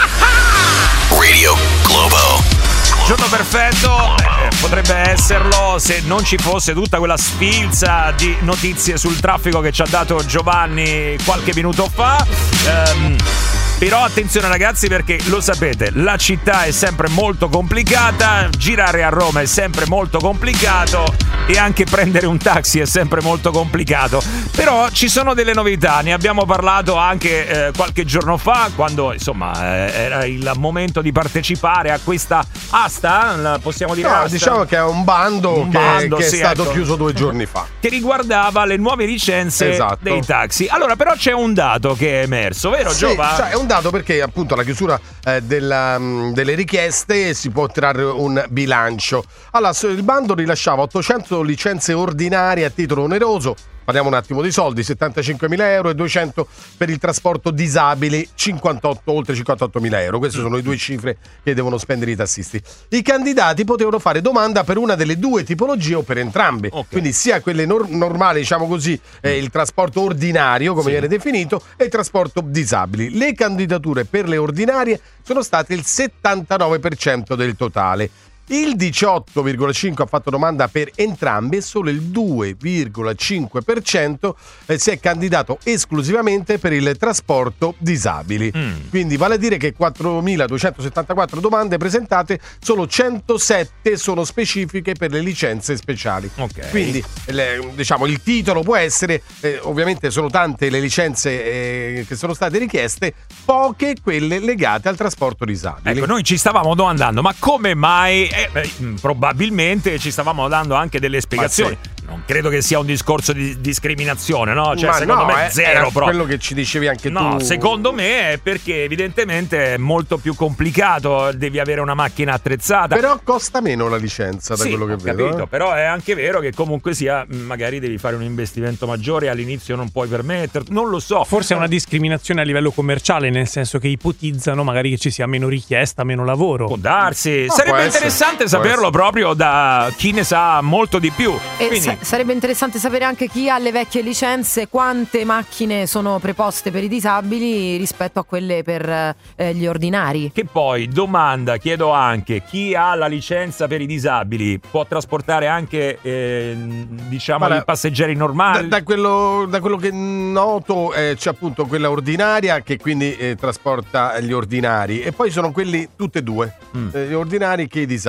Radio Globo. Giorno perfetto, eh, potrebbe esserlo se non ci fosse tutta quella sfilza di notizie sul traffico che ci ha dato Giovanni qualche minuto fa. Ehm, però attenzione ragazzi, perché lo sapete, la città è sempre molto complicata, girare a Roma è sempre molto complicato e anche prendere un taxi è sempre molto complicato. Però ci sono delle novità, ne abbiamo parlato anche eh, qualche giorno fa, quando insomma eh, era il momento di partecipare a questa asta, possiamo dire no, asta? Diciamo che è un bando, un che, bando che sì, è stato ecco. chiuso due giorni fa, che riguardava le nuove licenze esatto. dei taxi. Allora però c'è un dato che è emerso, vero sì, Giova? Cioè, è un dato perché appunto alla chiusura eh, della, mh, delle richieste si può trarre un bilancio. Allora, il bando rilasciava ottocento licenze ordinarie a titolo oneroso. Parliamo un attimo di soldi, settantacinquemila euro e duecento per il trasporto disabili, cinquantotto, oltre cinquantottomila euro. Queste sono le due cifre che devono spendere i tassisti. I candidati potevano fare domanda per una delle due tipologie o per entrambe. Okay. Quindi sia quelle nor- normali, diciamo così, eh, il trasporto ordinario, come sì. viene definito, e il trasporto disabili. Le candidature per le ordinarie sono state il settantanove per cento del totale. Il diciotto virgola cinque per cento ha fatto domanda per entrambi e solo il due virgola cinque per cento si è candidato esclusivamente per il trasporto disabili. Mm. Quindi vale a dire che quattromiladuecentosettantaquattro domande presentate, solo centosette sono specifiche per le licenze speciali. Okay. Quindi le, diciamo il titolo può essere, eh, ovviamente sono tante le licenze eh, che sono state richieste, poche quelle legate al trasporto disabili. Ecco, noi ci stavamo domandando, ma come mai? Eh, beh, probabilmente ci stavamo dando anche delle spiegazioni. Sì. Non credo che sia un discorso di discriminazione, no? Cioè, ma secondo no, me è, zero proprio. Quello che ci dicevi anche no, tu. No, secondo me è perché evidentemente è molto più complicato, devi avere una macchina attrezzata. Però costa meno la licenza, da sì, quello che ho vedo. Capito, eh. Però è anche vero che comunque sia, magari devi fare un investimento maggiore, all'inizio non puoi permetterti, non lo so. Forse è una discriminazione a livello commerciale, nel senso che ipotizzano magari che ci sia meno richiesta, meno lavoro. Può darsi. No, sarebbe può interessante essere, saperlo proprio da chi ne sa molto di più. E Quindi... sa- sarebbe interessante sapere anche chi ha le vecchie licenze, quante macchine sono preposte per i disabili rispetto a quelle per eh, gli ordinari. Che poi, domanda, chiedo anche, chi ha la licenza per i disabili può trasportare anche eh, diciamo Guarda, i passeggeri normali? Da, da, quello, da quello che noto eh, c'è appunto quella ordinaria che quindi eh, trasporta gli ordinari, e poi sono quelli tutte e due, mm. eh, gli ordinari che i disabili.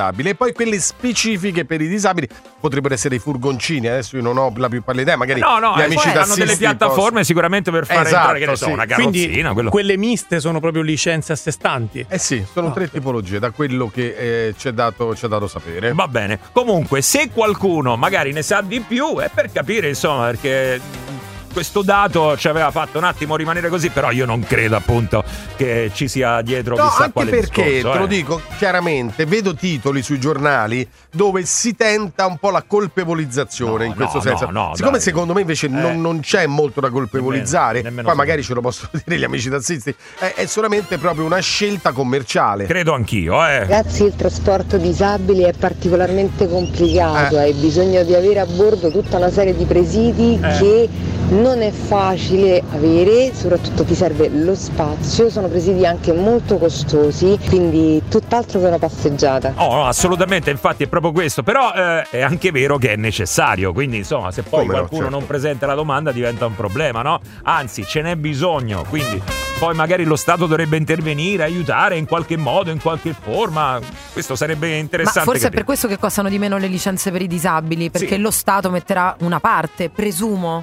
disabili, e poi quelle specifiche per i disabili potrebbero essere i furgoncini. Adesso io non ho la più pallida idea, magari no, no, gli eh, amici hanno delle piattaforme posso... sicuramente per fare esatto, entrare, che ne so, sì. una carrozzina. Quindi quello... quelle miste sono proprio licenze a sé stanti. Eh sì, sono no. tre tipologie, da quello che eh, ci è dato, ci è dato sapere. Va bene. Comunque, se qualcuno magari ne sa di più, è per capire, insomma, perché questo dato ci aveva fatto un attimo rimanere così, però io non credo appunto che ci sia dietro no, chissà anche quale perché, discorso, te lo eh. dico chiaramente, vedo titoli sui giornali dove si tenta un po' la colpevolizzazione, no, in questo no, senso. no, no, Siccome dai. secondo me invece eh. non, non c'è molto da colpevolizzare, nemmeno, nemmeno poi magari ce lo possono dire gli amici tassisti, è, è solamente proprio una scelta commerciale. Credo anch'io, eh. Ragazzi, il trasporto disabili è particolarmente complicato, eh. hai bisogno di avere a bordo tutta una serie di presidi eh. che non è facile avere, soprattutto ti serve lo spazio, sono presidi anche molto costosi, quindi tutt'altro che una passeggiata. Oh, no, assolutamente, infatti è proprio questo, però eh, è anche vero che è necessario, quindi insomma se poi Come qualcuno no, certo. non presenta la domanda diventa un problema, no? Anzi, ce n'è bisogno, quindi poi magari lo Stato dovrebbe intervenire, aiutare in qualche modo, in qualche forma, questo sarebbe interessante. Ma forse capire. è per questo che costano di meno le licenze per i disabili, perché sì. lo Stato metterà una parte, presumo.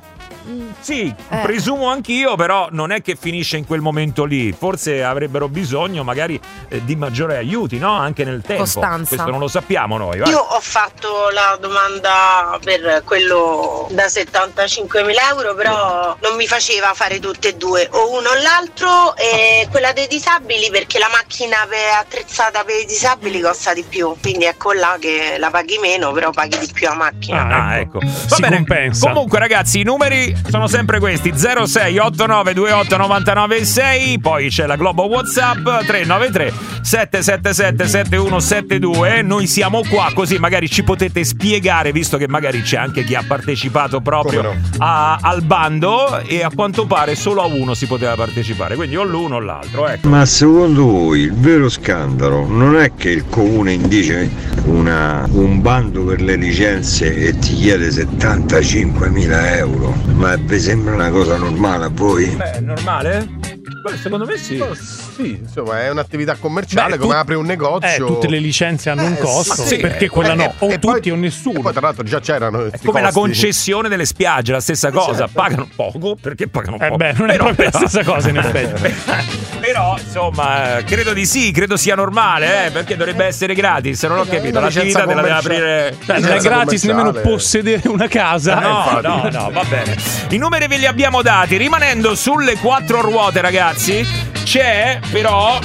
Sì, eh. presumo anch'io, però non è che finisce in quel momento lì. Forse avrebbero bisogno magari eh, di maggiori aiuti, no? Anche nel tempo. Costanza. Questo non lo sappiamo noi. Vai. Io ho fatto la domanda per quello da settantacinquemila euro, però non mi faceva fare tutte e due, o uno o l'altro, e quella dei disabili perché la macchina per, attrezzata per i disabili costa di più, quindi ecco là che la paghi meno, però paghi di più la macchina. Ah, ecco. Va Si bene. compensa. Comunque ragazzi, i numeri sono sempre questi: zero sei otto nove due otto nove nove sei, poi c'è la Globo WhatsApp tre nove tre sette sette sette sette uno sette due. Noi siamo qua così magari ci potete spiegare, visto che magari c'è anche chi ha partecipato proprio no? a, al bando, e a quanto pare solo a uno si poteva partecipare, quindi o l'uno o l'altro, ecco. Ma secondo voi il vero scandalo non è che il comune indice una, un bando per le licenze e ti chiede settantacinquemila euro? Ma vi sembra una cosa normale a voi? Beh, è normale? Beh, secondo me sì. Oh, sì, insomma, è un'attività commerciale. Beh, come tu- apri un negozio. Eh, tutte le licenze hanno Eh, un costo, sì, perché eh, quella eh, no, o e tutti poi- o nessuno. E poi tra l'altro già c'erano È come la concessione delle spiagge, la stessa cosa. certo. Pagano poco perché pagano Eh poco. beh, non è Però- proprio la però- stessa cosa in effetti. Però, insomma, eh, credo di sì, credo sia normale, eh, perché dovrebbe essere gratis. Se non ho capito, una l'attività licenza te la deve commerciale. aprire. Cioè, non è gratis nemmeno possedere una casa. No, Eh, no, no, va bene. I numeri ve li abbiamo dati. Rimanendo sulle quattro ruote, ragazzi, c'è però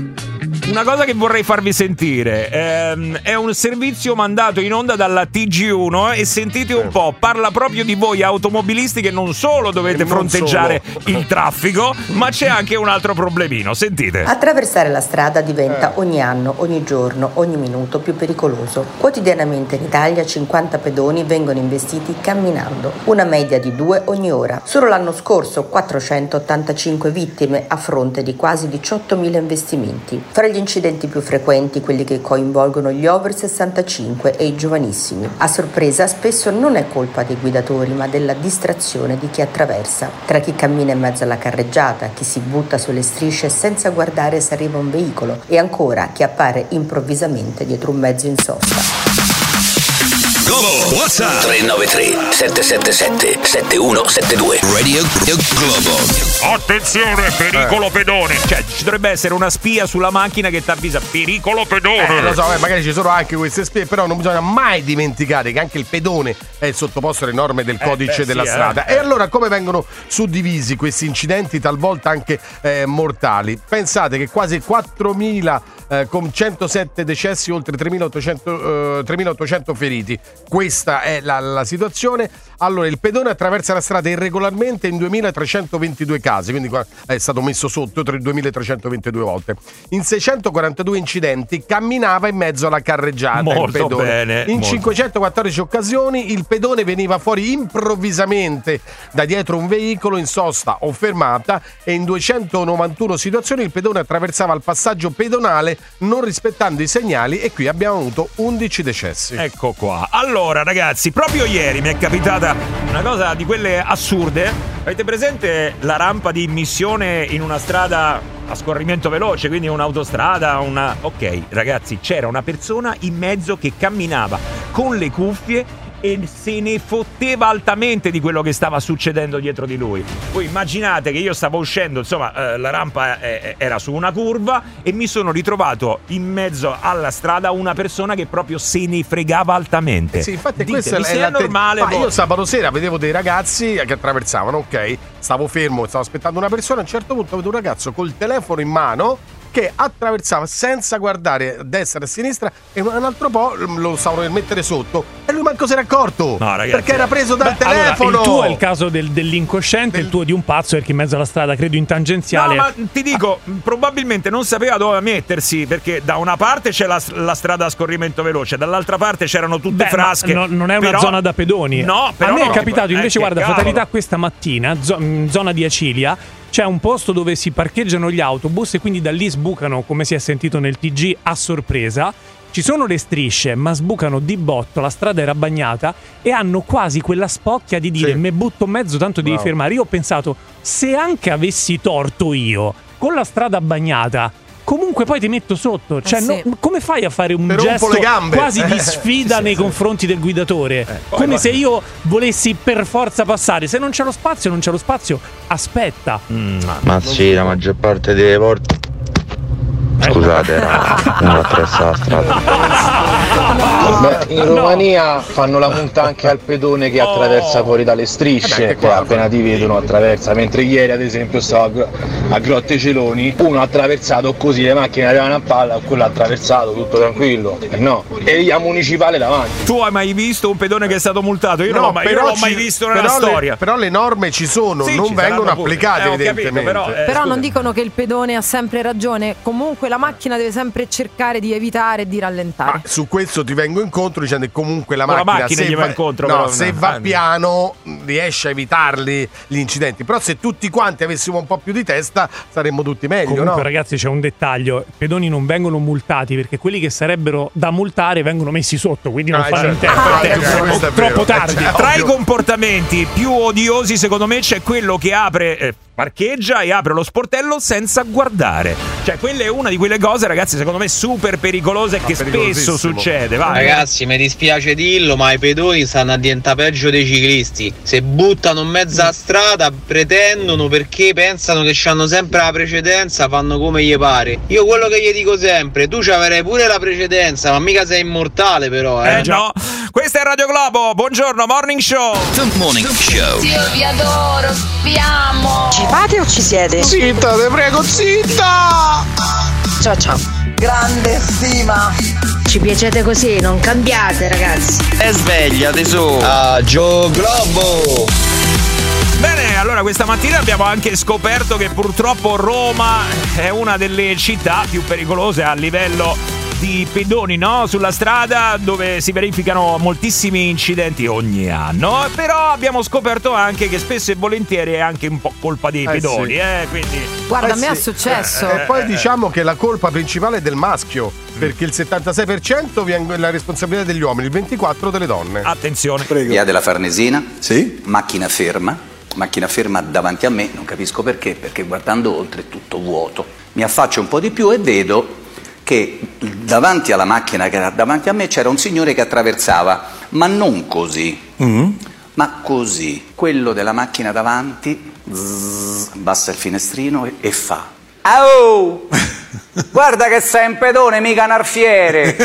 una cosa che vorrei farvi sentire. Ehm, è un servizio mandato in onda dalla T G uno e sentite un po', parla proprio di voi automobilisti che non solo dovete E non fronteggiare solo. il traffico, ma c'è anche un altro problemino. Sentite. Attraversare la strada diventa ogni anno, ogni giorno, ogni minuto più pericoloso. Quotidianamente in Italia cinquanta pedoni vengono investiti camminando, una media di due ogni ora. Solo l'anno scorso quattrocentottantacinque vittime a fronte di quasi diciottomila investimenti. Fra gli incidenti più frequenti quelli che coinvolgono gli over sessantacinque e i giovanissimi. A sorpresa spesso non è colpa dei guidatori ma della distrazione di chi attraversa. Tra chi cammina in mezzo alla carreggiata, chi si butta sulle strisce senza guardare se arriva un veicolo e ancora chi appare improvvisamente dietro un mezzo in sosta. Globo WhatsApp tre nove tre sette sette sette sette uno sette due. Radio Globo. Attenzione, pericolo pedone. Cioè, ci dovrebbe essere una spia sulla macchina che ti avvisa: pericolo pedone. Eh, lo so, eh, magari ci sono anche queste spie, però non bisogna mai dimenticare che anche il pedone è sottoposto alle norme del codice beh, della sì, strada. eh, E eh. allora come vengono suddivisi questi incidenti, talvolta anche eh, mortali? Pensate che quasi quattromila eh, con centosette decessi, oltre tremilaottocento, eh, tremilaottocento feriti. Questa è la, la situazione. Allora, il pedone attraversa la strada irregolarmente in duemilatrecentoventidue casi, quindi qua è stato messo sotto duemilatrecentoventidue volte. In seicentoquarantadue incidenti camminava in mezzo alla carreggiata. Molto il pedone. bene, In molto. cinquecentoquattordici occasioni il pedone veniva fuori improvvisamente da dietro un veicolo in sosta o fermata, e in duecentonovantuno situazioni il pedone attraversava il passaggio pedonale stradale non rispettando i segnali, e qui abbiamo avuto undici decessi. Ecco qua. Allora ragazzi, proprio ieri mi è capitata una cosa di quelle assurde. Avete presente la rampa di immissione in una strada a scorrimento veloce, quindi un'autostrada, una... Ok ragazzi, c'era una persona in mezzo che camminava con le cuffie e se ne fotteva altamente di quello che stava succedendo dietro di lui. Voi immaginate che io stavo uscendo, insomma, eh, la rampa eh, era su una curva e mi sono ritrovato in mezzo alla strada una persona che proprio se ne fregava altamente. Eh sì, infatti Ditemi, questo è se la è normale. Ma io sabato sera vedevo dei ragazzi che attraversavano, ok? Stavo fermo, stavo aspettando una persona, a un certo punto vedo un ragazzo col telefono in mano che attraversava senza guardare a destra e a sinistra, e un altro po' lo stavano per mettere sotto e lui manco si era accorto. No, ragazzi, perché era preso dal Beh, telefono. Allora, il tuo è il caso del, dell'incosciente, del... il tuo di un pazzo perché in mezzo alla strada, credo in tangenziale. No, ma ti dico, probabilmente non sapeva dove mettersi, perché da una parte c'è la, la strada a scorrimento veloce, dall'altra parte c'erano tutte Beh, frasche. No, non è una però... zona da pedoni. No, però a me no, è capitato tipo, invece, eh, guarda, cavolo. fatalità questa mattina, zo- in zona di Acilia. C'è un posto dove si parcheggiano gli autobus e quindi da lì sbucano, come si è sentito nel T G, a sorpresa. Ci sono le strisce, ma sbucano di botto, la strada era bagnata e hanno quasi quella spocchia di dire: sì. me butto in mezzo, tanto devi Bravo. fermare. Io ho pensato, se anche avessi torto io, con la strada bagnata, comunque poi ti metto sotto. Cioè, Eh sì. no, come fai a fare un Te rompo gesto le gambe. quasi di Eh, sfida sì, nei sì. confronti del guidatore? poi come va- se io volessi per forza passare. Se non c'è lo spazio, non c'è lo spazio. Aspetta. Mm, Ma sì, la maggior parte delle volte. Scusate, era una attraversa la strada. Beh, in Romania fanno la multa anche al pedone che attraversa fuori dalle strisce, Vabbè, che appena ti vedono attraversa. Mentre ieri ad esempio stavo a, Gro- a Grotte Celoni, uno ha attraversato così, le macchine arrivavano a palla, quello ha attraversato tutto tranquillo. Eh no, e via municipale davanti. Tu hai mai visto un pedone che è stato multato? Io non l'ho mai, io non l'ho mai ci- visto nella però storia. Le, però le norme ci sono, Sì, non ci vengono saranno pure. applicate Eh, ho capito, evidentemente. però, eh, Però scusa. non dicono che il pedone ha sempre ragione. Comunque la macchina deve sempre cercare di evitare e di rallentare. Ma su questo ti vengo incontro dicendo che comunque la Con la macchina, macchina se gli va va, incontro, no, però, se no. va piano riesce a evitarli gli incidenti. Però se tutti quanti avessimo un po' più di testa saremmo tutti meglio. Comunque, no? ragazzi, c'è un dettaglio: i pedoni non vengono multati perché quelli che sarebbero da multare vengono messi sotto, quindi non Ah, fanno in certo. tempo. Ah, tempo. certo, questo è vero. Troppo tardi. Eh, certo. Tra i ovvio. comportamenti più odiosi, secondo me, c'è quello che apre, eh, parcheggia e apre lo sportello senza guardare. Cioè, quella è una di quelle cose, ragazzi, secondo me super pericolose, che spesso pericolosissimo. succede. Vai. Ragazzi, mi dispiace dirlo, ma i pedoni stanno a diventare peggio dei ciclisti. Se buttano in mezzo alla strada, pretendono, perché pensano che hanno sempre la precedenza, fanno come gli pare. Io quello che gli dico sempre: tu c'averai pure la precedenza, ma mica sei immortale, però, eh. Eh no, questa è Radio Globo, buongiorno, Morning Show. The Morning Show. Io vi adoro, vi amo. Ci fate o ci siete? Zitta, te prego, zitta! Ciao ciao. Grande stima! Ci piacete così, non cambiate ragazzi. E sveglia tesoro. A Gio Globo. Bene, allora questa mattina abbiamo anche scoperto che purtroppo Roma è una delle città più pericolose a livello di pedoni, no? Sulla strada, dove si verificano moltissimi incidenti ogni anno. Però abbiamo scoperto anche che spesso e volentieri è anche un po' colpa dei Eh, pedoni, sì. eh, quindi... Guarda, Eh a me è sì. successo. E poi diciamo che la colpa principale è del maschio, perché il settantasei per cento viene la responsabilità degli uomini, il ventiquattro per cento delle donne. Attenzione. Via della Farnesina, sì. Macchina ferma, macchina ferma davanti a me, non capisco perché, perché guardando oltre è tutto vuoto. Mi affaccio un po' di più e vedo che davanti alla macchina che era davanti a me c'era un signore che attraversava, ma non così, mm. ma così. Quello della macchina davanti zzz, abbassa il finestrino e, e fa: oh! Guarda che sei un pedone, mica un arfiere.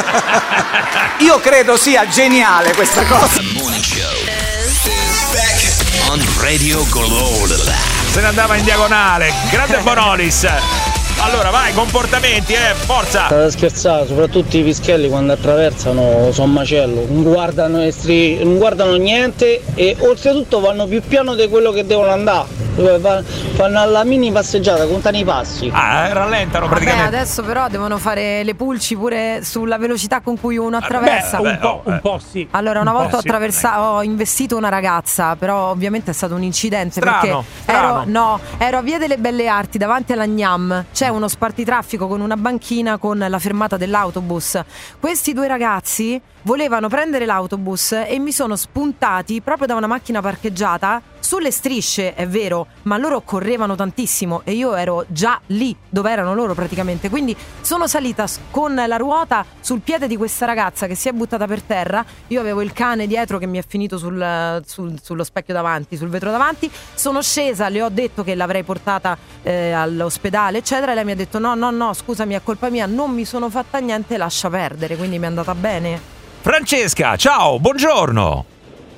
Io credo sia geniale questa cosa. The Morning Show is back on Radio Globo. Se ne andava in diagonale, grande Bonolis. Allora vai, comportamenti, eh, forza. State scherzando, soprattutto i pischelli quando attraversano sono macello, non guardano, estri- non guardano niente e oltretutto vanno più piano di quello che devono andare. Fanno alla mini passeggiata, contano i passi. Ah, rallentano Vabbè, praticamente. adesso però devono fare le pulci pure sulla velocità con cui uno attraversa. Beh, un po', un po' sì. Allora, una Un volta po' ho sì. attraversato, ho investito una ragazza, però ovviamente è stato un incidente Strano, perché strano. ero no, ero a Via delle Belle Arti davanti alla Gnam. C'era c'è uno spartitraffico con una banchina con la fermata dell'autobus. Questi due ragazzi volevano prendere l'autobus e mi sono spuntati proprio da una macchina parcheggiata sulle strisce, è vero, ma loro correvano tantissimo e io ero già lì dove erano loro praticamente, quindi sono salita con la ruota sul piede di questa ragazza che si è buttata per terra. Io avevo il cane dietro che mi è finito sul, sul, sullo specchio davanti, sul vetro davanti. Sono scesa, le ho detto che l'avrei portata eh, all'ospedale eccetera, e lei mi ha detto no no no scusami, è colpa mia, non mi sono fatta niente, lascia perdere, quindi mi è andata bene. Francesca, ciao, buongiorno.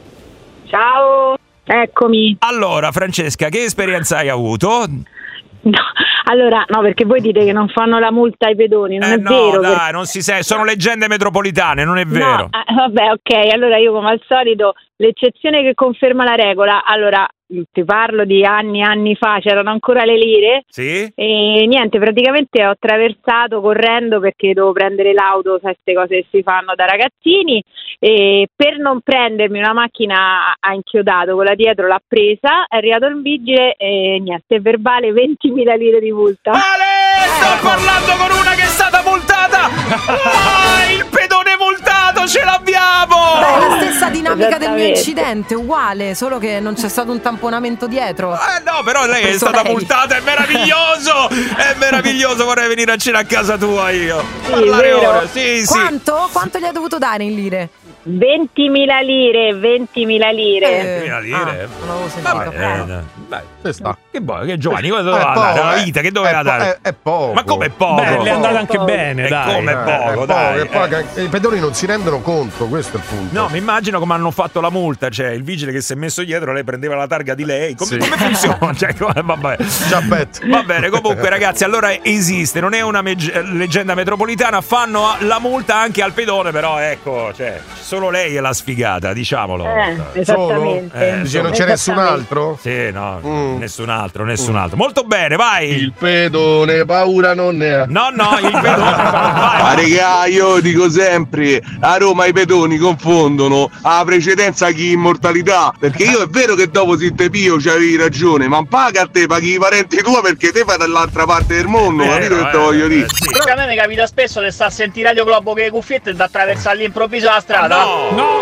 Ciao, eccomi. Allora Francesca, che esperienza hai avuto? No, allora, no, perché voi dite che non fanno la multa ai pedoni, non eh è no, vero. dai, perché... non si sa, sono leggende metropolitane, non è vero. No, eh, vabbè, ok, allora io come al solito, l'eccezione che conferma la regola, allora ti parlo di anni e anni fa, c'erano ancora le lire. Sì. E niente, praticamente ho attraversato correndo perché dovevo prendere l'auto, sai, queste cose che si fanno da ragazzini, e per non prendermi una macchina ha inchiodato, quella dietro l'ha presa, è arrivato il vigile e niente, verbale ventimila lire di multa. Ale, sto parlando con una che è stata multata. Ah, il pedone multato, ce l'abbiamo. Beh, è la stessa dinamica del mio incidente, uguale, solo che non c'è stato un tamponamento dietro. Eh no, però lei è stata lei. multata, è meraviglioso. È meraviglioso, vorrei venire a cena a casa tua io. Sì, parlare ora. Sì, Quanto? Sì. Quanto gli ha dovuto dare in lire? ventimila lire, ventimila lire. ventimila lire? Ah, non l'avevo sentito. Vabbè, eh, beh, sta. Che buono, che Giovanni, cosa doveva dare? La vita, che doveva è dare? Po- è, è poco. Ma come poco? Beh, le è andata anche poco. bene, E dai. come Eh, poco, è dai. poco, e poi eh. i pedoni non si rendono conto, questo è il punto. No, mi immagino come hanno fatto la multa, cioè il vigile che si è messo dietro, lei prendeva la targa di lei. Come, Sì. come funziona? Cioè, come, vabbè. Va bene, comunque ragazzi, allora esiste, non è una meg- leggenda metropolitana, fanno la multa anche al pedone, però ecco, cioè, solo lei è la sfigata, diciamolo. Eh, esattamente. Eh, Dice, non c'è nessun altro? Sì, no, mm. nessun altro, nessun mm. altro. Molto bene, vai. Il pedone paura non ne ha. No, no, il pedone. vai, Ma regà, io dico sempre, a Roma i pedoni confondono la precedenza chi immortalità, perché io è vero che dopo si te pio c'avevi ragione, ma paga a te, paghi i parenti tua perché te fai dall'altra parte del mondo, vero, capito che eh, te voglio dire? eh, sì. Però a me mi capita spesso di sta a sentire Radio Globo che le cuffiette e da attraversare all'improvviso la strada. No, no.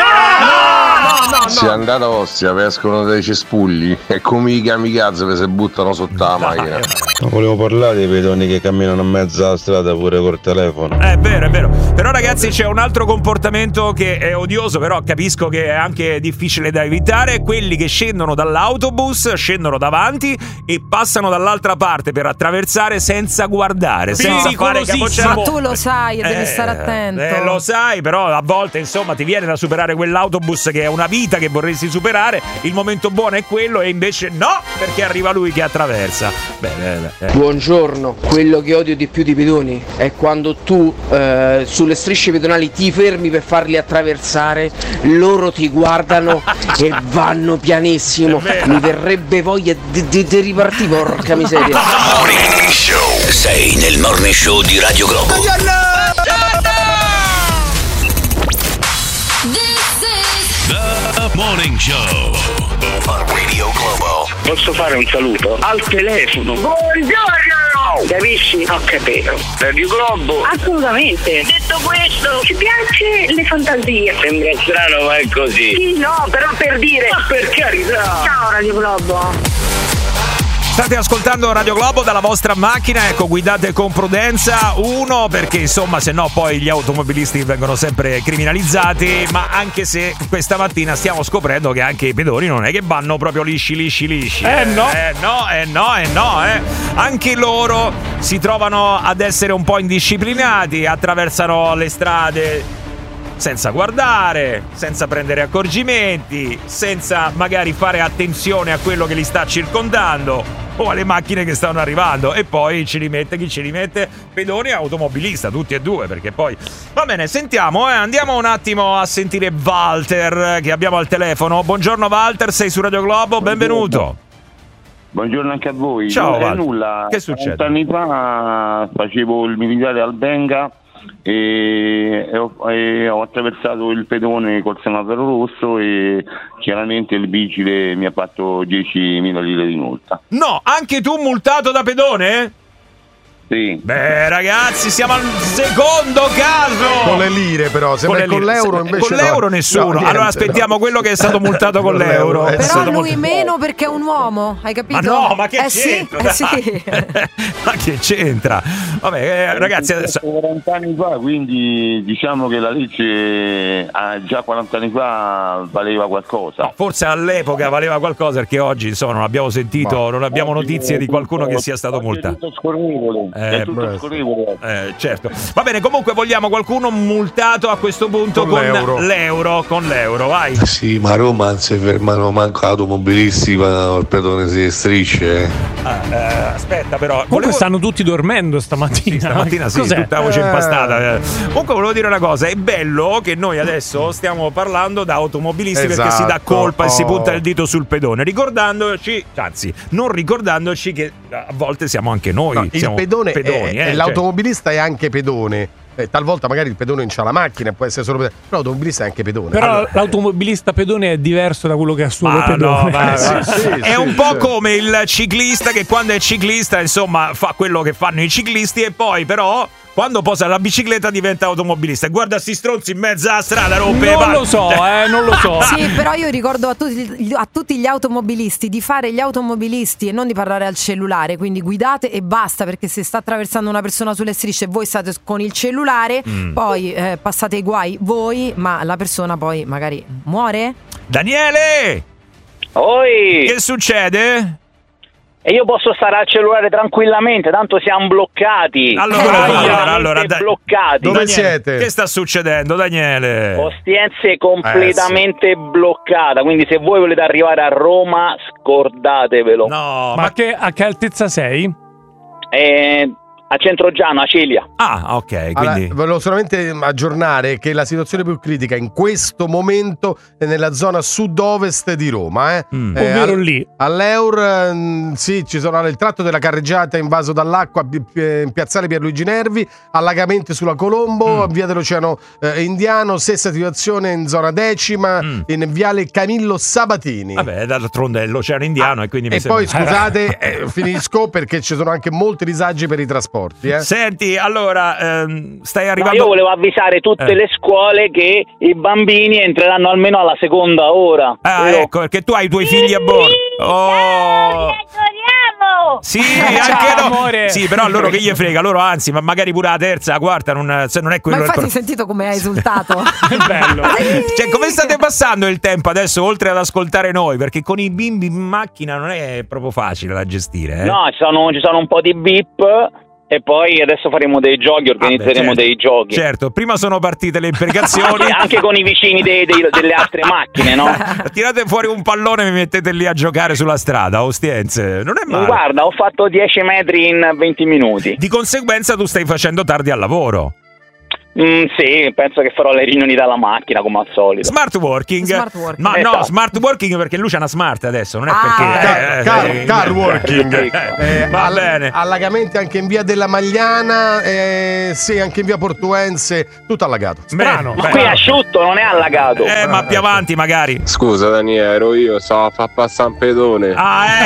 Se andate a Ostia pescono dei cespugli e come i kamikaze che si buttano sotto la macchina. Volevo parlare dei pedoni che camminano in mezzo alla strada pure col telefono. È vero, è vero. Però ragazzi c'è un altro comportamento che è odioso, però capisco che è anche difficile da evitare. Quelli che scendono dall'autobus, scendono davanti e passano dall'altra parte per attraversare senza guardare, senza fare capocciamo. Ma tu lo sai e devi Eh, stare attento. Eh, lo sai, però a volte insomma ti viene da superare quell'autobus che è una vita che vorresti superare. Il momento buono è quello e invece no, perché arriva lui che attraversa. Bene, eh. Buongiorno, quello che odio di più di pedoni è quando tu eh, sulle strisce pedonali ti fermi per farli attraversare, loro ti guardano e vanno pianissimo. Mi verrebbe voglia di, di, di ripartire, porca miseria. Morning Show. Sei nel Morning Show di Radio Globo. The Morning Show on Radio Globo. Posso fare un saluto? Al telefono. Buongiorno! Capisci? Ho capito. Radio Globo. Assolutamente. Detto questo, ci piace le fantasie. Sembra strano, ma è così. Sì, no, però per dire. Ma per carità. Ciao Radio Globo. State ascoltando Radio Globo dalla vostra macchina, ecco, guidate con prudenza, uno perché insomma se no poi gli automobilisti vengono sempre criminalizzati, ma anche se questa mattina stiamo scoprendo che anche i pedoni non è che vanno proprio lisci lisci lisci. Eh no. Eh no, eh no, eh no, eh. Anche loro si trovano ad essere un po' indisciplinati, attraversano le strade senza guardare, senza prendere accorgimenti, senza magari fare attenzione a quello che li sta circondando o alle macchine che stanno arrivando, e poi ci rimette chi ci rimette? Pedone e automobilista, tutti e due, perché poi va bene, sentiamo, eh, andiamo un attimo a sentire Walter che abbiamo al telefono. Buongiorno Walter, sei su Radio Globo, benvenuto. Buongiorno anche a voi. Ciao, Non è Walter. nulla. Che succede? quaranta anni fa facevo il militare al Benga e ho, e ho attraversato il pedone col semaforo rosso e chiaramente il vigile mi ha fatto diecimila lire di multa. No, anche tu multato da pedone? Sì. Beh, ragazzi, siamo al secondo caso. Con le lire, però, se Con vai le con lire. l'euro Se- invece con no. l'euro nessuno. No, niente, allora aspettiamo no. quello che è stato multato con Con l'euro. l'euro, eh. È Però stato lui multato- meno perché è un uomo, hai capito? Ma no, ma che eh c'entra? Sì, eh sì. Ma che c'entra? Vabbè, eh, ragazzi, adesso quaranta anni fa, quindi diciamo che la legge ah, già quaranta anni fa valeva qualcosa. forse all'epoca valeva qualcosa, perché oggi insomma non abbiamo sentito, non abbiamo notizie di qualcuno che sia stato multato. È tutto scorrevole. Eh, È tutto scorrevole. Eh, certo. Va bene, comunque vogliamo qualcuno multato a questo punto Con con, l'euro. l'euro, con l'euro, vai. Sì, ma a Roma non si fermano manco automobilisti quando il pedone si strisce. Ah, eh, aspetta però, Comunque volevo... stanno tutti dormendo stamattina. Stamattina sì, Cos'è? tutta la voce Eh. impastata. eh. Comunque volevo dire una cosa, è bello che noi adesso stiamo parlando da automobilisti perché si dà Esatto. colpa e si Oh. punta il dito sul pedone, ricordandoci, anzi, non ricordandoci che a volte siamo anche noi. No, il siamo pedone pedoni, è, eh, l'automobilista è anche pedone. Eh, talvolta magari il pedone non c'ha la macchina, può essere solo pedone, però l'automobilista è anche pedone. Però Allora, l'automobilista pedone è diverso da quello che ha solo Ma pedone. no, ma- Eh, sì, sì, è sì, un po' sì. come il ciclista che quando è ciclista insomma fa quello che fanno i ciclisti e poi però quando posa la bicicletta diventa automobilista e guarda sti stronzi in mezzo alla strada, rompe le Non palle. lo so, eh, non lo so. Sì, però io ricordo a tutti, a tutti gli automobilisti di fare gli automobilisti e non di parlare al cellulare, quindi guidate e basta, perché se sta attraversando una persona sulle strisce e voi state con il cellulare, Mm. poi eh, passate i guai voi, ma la persona poi magari muore. Daniele! Oi! Che succede? E io posso stare al cellulare tranquillamente, tanto siamo bloccati. Allora, Siamo allora, completamente allora, da- bloccati. Dove Daniele, siete? Che sta succedendo, Daniele? Ostiense completamente bloccata, quindi se voi volete arrivare a Roma, scordatevelo. No, Ma che, a che altezza sei? Eh, a Centroggiano, a Celia. Ah, ok, allora, quindi volevo solamente aggiornare che la situazione più critica in questo momento è nella zona sud-ovest di Roma. Eh. Mm. Eh, Ovvero al- lì. All'Eur, mm, sì, ci sono il tratto della carreggiata invaso dall'acqua pi- pi- in piazzale Pierluigi Nervi, allagamenti sulla Colombo, Mm. via dell'Oceano eh, Indiano, stessa situazione in zona decima, Mm. in viale Camillo Sabatini. vabbè, d'altronde è l'Oceano Indiano e quindi mi E sembra... poi scusate, eh, finisco perché ci sono anche molti disagi per i trasporti. Eh. Senti, allora, ehm, stai Ma arrivando... io volevo avvisare tutte Eh. le scuole che i bambini entreranno almeno alla seconda ora. Ah, Vero? ecco, perché tu hai i tuoi figli a bordo. Oh, sì, anche no. amore. Sì, però a loro che gli frega, loro anzi, ma magari pure la terza, la quarta, non, se non è Ma quello il infatti hai pro- sentito come hai esultato? Bello. Cioè, come state passando il tempo adesso, oltre ad ascoltare noi? Perché con i bimbi in macchina non è proprio facile da gestire, eh? No, ci sono, ci sono un po' di beep e poi adesso faremo dei giochi, organizzeremo Ah, beh, certo. dei giochi. Certo, prima sono partite le imprecazioni. Anche, anche con i vicini dei- dei- delle altre macchine, no? Tirate fuori un pallone e mi mettete lì a giocare sulla strada, Ostiense. Non è male. Guarda, ho fatto dieci metri in venti minuti. Di conseguenza tu stai facendo tardi al lavoro. Mm, sì, penso che farò le riunioni dalla macchina come al solito. Smart working. Smart working. Ma no, Esatto. smart working perché lui c'ha una smart adesso, non è Ah. perché... Car, eh, car- eh, car working. Eh, Eh, va all- bene. Allagamenti anche in via della Magliana, eh, sì, anche in via Portuense, tutto allagato. Strano. Ma qui è asciutto, non è allagato. Eh, ma più avanti magari. Scusa Daniele, ero io, stavo a far passare un pedone. Ah,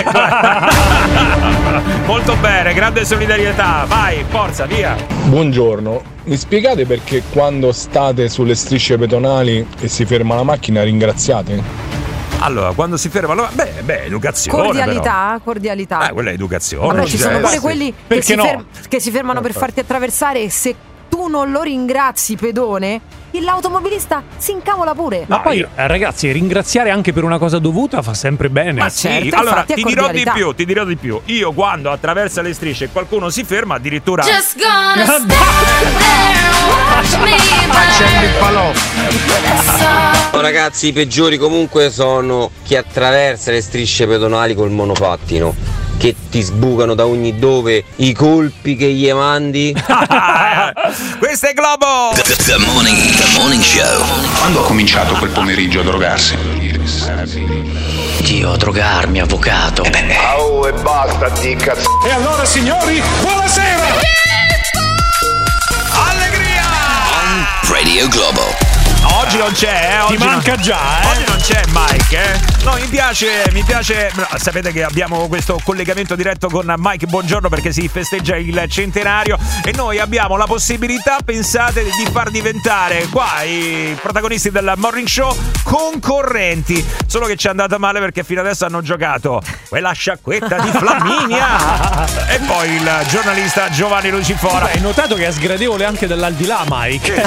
ecco. Molto bene, grande solidarietà. Vai, forza, via. Buongiorno, mi spiegate perché quando state sulle strisce pedonali e si ferma la macchina ringraziate? Allora, quando si ferma... allora- Beh, beh, educazione Cordialità, cordialità. però. Eh, quella è educazione. Vabbè, ci sono cioè, pure sì. quelli che Perché si, no? ferm- che si fermano per farti attraversare e se tu non lo ringrazi, pedone, l'automobilista si incavola pure. Ma No, poi, io- eh, ragazzi, ringraziare anche per una cosa dovuta fa sempre bene. Ma sì, certo, allora infatti è ti dirò di cordialità. più, ti dirò di più. Io quando attraversa le strisce e qualcuno si ferma, addirittura Just gonna stand there and watch me Accendi il falò. burn. No, ragazzi, i peggiori comunque sono chi attraversa le strisce pedonali col monopattino, che ti sbucano da ogni dove i colpi che gli mandi. questo è Globo. The, the morning, the morning show. Quando ha cominciato quel pomeriggio a drogarsi? Dio, drogarmi, avvocato. Oh, e basta di cazzo. E allora signori, buonasera! Allegria! Radio Globo. Oggi non c'è, eh? Oggi Ti manca non... già, eh? Oggi non c'è Mike, eh? No, mi piace, mi piace. No, sapete che abbiamo questo collegamento diretto con Mike Buongiorno perché si festeggia il centenario e noi abbiamo la possibilità, pensate, di far diventare qua i protagonisti del Morning Show concorrenti. Solo che ci è andata male perché fino adesso hanno giocato quella sciacquetta di Flaminia e poi il giornalista Giovanni Lucifora. Hai notato che è sgradevole anche dall'aldilà, Mike?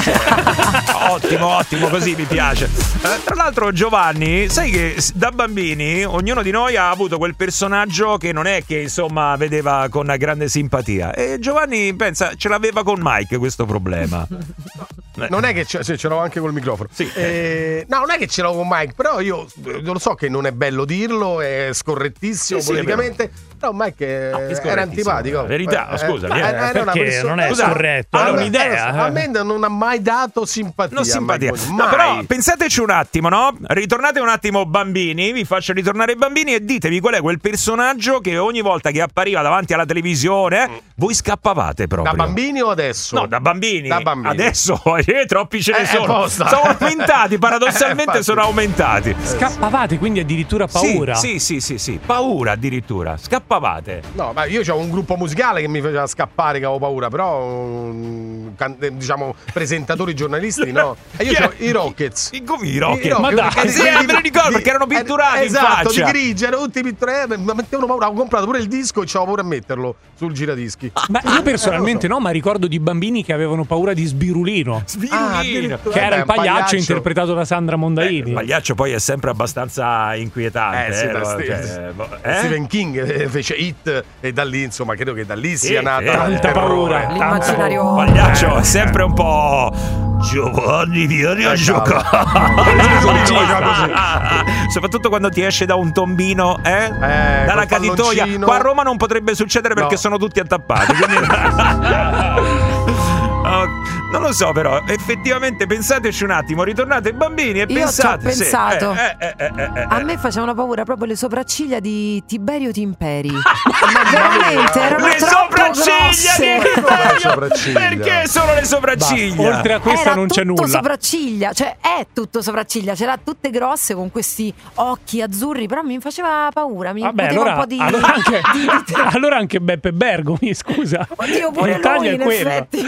Ottimo, ottimo, così mi piace. Eh, tra l'altro, Giovanni, sai che da bambini ognuno di noi ha avuto quel personaggio che non è che insomma vedeva con grande simpatia. E Giovanni, pensa, ce l'aveva con Mike questo problema. Non è che ce, sì, ce l'ho anche col microfono. Sì. Eh, no, non è che ce l'ho con Mike, però io lo so che non è bello dirlo, è scorrettissimo Sì, sì, politicamente. Però Mike No, eh, era antipatico. La verità, Eh, scusami, eh, eh, era una perché persona- non è Scusa, corretto, a è me- un'idea, eh, A eh. me non ha mai dato simpatia. Non simpatia. Mike Buongiorno, No, mai. però pensateci un attimo, no? Ritornate un attimo bambini, vi faccio ritornare i bambini e ditevi qual è quel personaggio che ogni volta che appariva davanti alla televisione voi scappavate proprio. Da bambini o adesso? No, da bambini. Da bambini. Adesso eh, troppi ce ne Eh, sono. posta. Sono aumentati, paradossalmente Eh, infatti. sono aumentati. Scappavate, quindi addirittura paura. Sì, sì, sì, sì, sì, paura addirittura. Scappavate. No, ma io c'ho un gruppo musicale che mi faceva scappare, che avevo paura, però um, can- diciamo presentatori giornalisti no. E io Chi è? c'ho i Rockets. I, come i Rockets? I Ma dai, perché sì, di- me li ricordo di- perché erano pitturati eh, in esatto, faccia. di grigi, erano tutti pitturati, mi mettevano paura, ho comprato pure il disco e c'avevo pure a metterlo sul giradischi. Ma io personalmente no, ma ricordo di bambini che avevano paura di Sbirulino. Ah, Sbirulino. Che era Beh, il un pagliaccio, pagliaccio. interpretato da Sandra Mondaini. Il pagliaccio poi è sempre abbastanza inquietante. Eh, sì, eh, da lo- Steve- cioè, boh, eh? Stephen King eh, fece Hit e da lì, insomma, credo che da lì Sì, sia nata sì, il tanta terrore. paura. L'immaginario. Pagliaccio è sempre un po'. Giovanni, vieni a Eh, giocare. Esorcista. Soprattutto quando ti esce da un tombino, eh? Eh, Dalla col caditoia. palloncino. Qua a Roma non potrebbe succedere perché No. sono tutti attappati. Quindi... Oh, non lo so, però effettivamente pensateci un attamo, ritornate bambini e Io ci ho pensate. sì, pensato. eh, eh, eh, eh, eh, A me facevano paura proprio le sopracciglia di Tiberio Timperi. Ma veramente erano le troppo sopracciglia di grosse. Come le sopracciglia? Perché solo le sopracciglia? Oltre a questa Era non c'è tutto nulla. sopracciglia, cioè è tutto sopracciglia, c'era tutte grosse con questi occhi azzurri, però mi faceva paura, mi Vabbè, poteva allora, un po' di allora, anche, di- di- allora anche Beppe Bergomi, scusa. Oddio, pure L'Italia lui è in quello. effetti.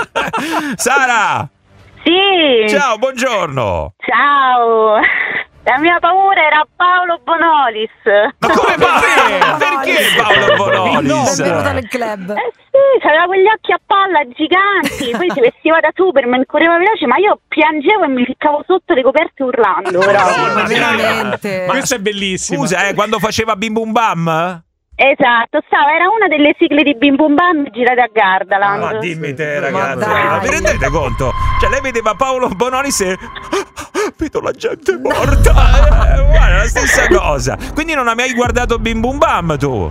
Sara! Sì. Ciao, buongiorno! Ciao. La mia paura era Paolo Bonolis. Ma come Paolo? Perché Paolo Bonolis? Benvenuta nel club. Eh sì, aveva quegli occhi a palla giganti, poi si vestiva da Superman, correva veloce, ma io piangevo e mi ficcavo sotto le coperte urlando. Però. Ma veramente. Ma questa è bellissima. Scusa, eh, quando faceva Bim Bum Bam? Esatto, stava, era una delle sigle di Bim Bum Bam girate a Gardaland. Ma dimmi te, Ma ragazzi, dai. ma vi rendete conto? Cioè, lei vedeva Paolo Bonolis e vedo la gente morta. Eh, guarda, la stessa cosa. Quindi non hai mai guardato Bim Bum Bam tu?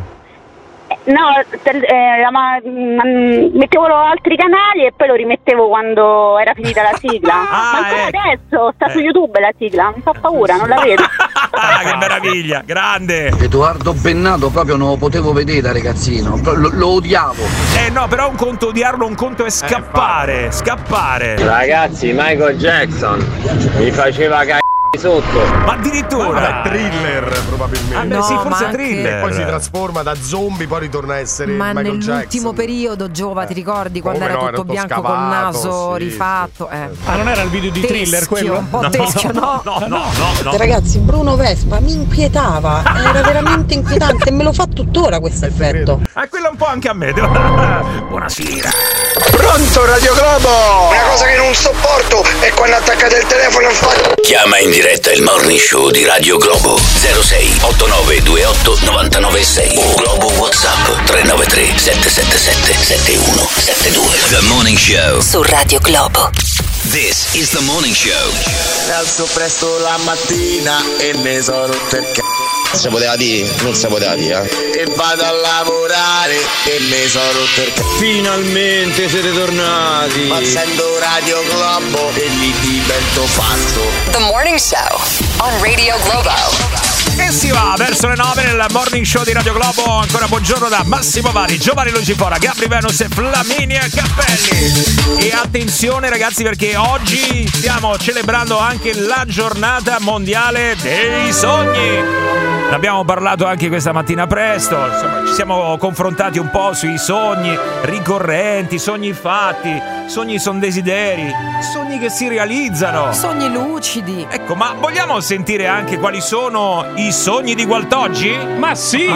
No, tel- eh, la ma- mm, mettevo altri canali e poi lo rimettevo quando era finita la sigla. Ah, ma ancora ecco. adesso sta su Eh. YouTube la sigla, mi fa paura, non la vedo. Ah, che meraviglia, grande. Edoardo Bennato proprio non lo potevo vedere da ragazzino, lo, lo odiavo. Eh no, però un conto odiarlo, un conto è scappare, scappare. Ragazzi, Michael Jackson mi faceva cagare sotto. Ma addirittura. Vabbè, Thriller probabilmente. Ah, beh, No, sì, ma forse anche- Thriller. Poi si trasforma da zombie, poi ritorna a essere Ma Michael nell'ultimo Jackson. periodo, Giova, ti ricordi quando Come era no, tutto era tutto bianco col scavato, naso sì, rifatto? Eh. Ah, non era il video di Thriller Teschio, quello? un po' teschio, no? No, no, no, no. Ragazzi, Bruno Vespa mi inquietava, era veramente inquietante e me lo fa tuttora questo effetto. Ah, quello un po' anche a me. Buonasera. Pronto Radio Globo! Una cosa che non sopporto è quando attaccate il telefono e fate... Chiama in diretta il Morning Show di Radio Globo zero sei otto nove due otto nove nove sei o Globo WhatsApp tre nove tre sette sette sette sette uno sette due. The Morning Show Su Radio Globo. This is the Morning Show. Mi alzo presto la mattina e mi sono rotto il c***o. Si poteva dire? Non si poteva dire, eh? E vado a lavorare e mi sono rotto il c***o. Finalmente siete tornati. Ma sento Radio Globo e lì divento pazzo. The Morning Show on Radio Globo. E si va verso le nove nel morning show di Radio Globo. Ancora buongiorno da Massimo Vari, Giovanni Lucifora, Gabri Venus e Flaminia Cappelli. E attenzione ragazzi, perché oggi stiamo celebrando anche la giornata mondiale dei sogni. Ne abbiamo parlato anche questa mattina presto, insomma ci siamo confrontati un po' sui sogni ricorrenti, sogni fatti, sogni son desideri, sogni che si realizzano. Sogni lucidi. Ecco, ma vogliamo sentire anche quali sono i sogni di Gualtoggi? Ma sì!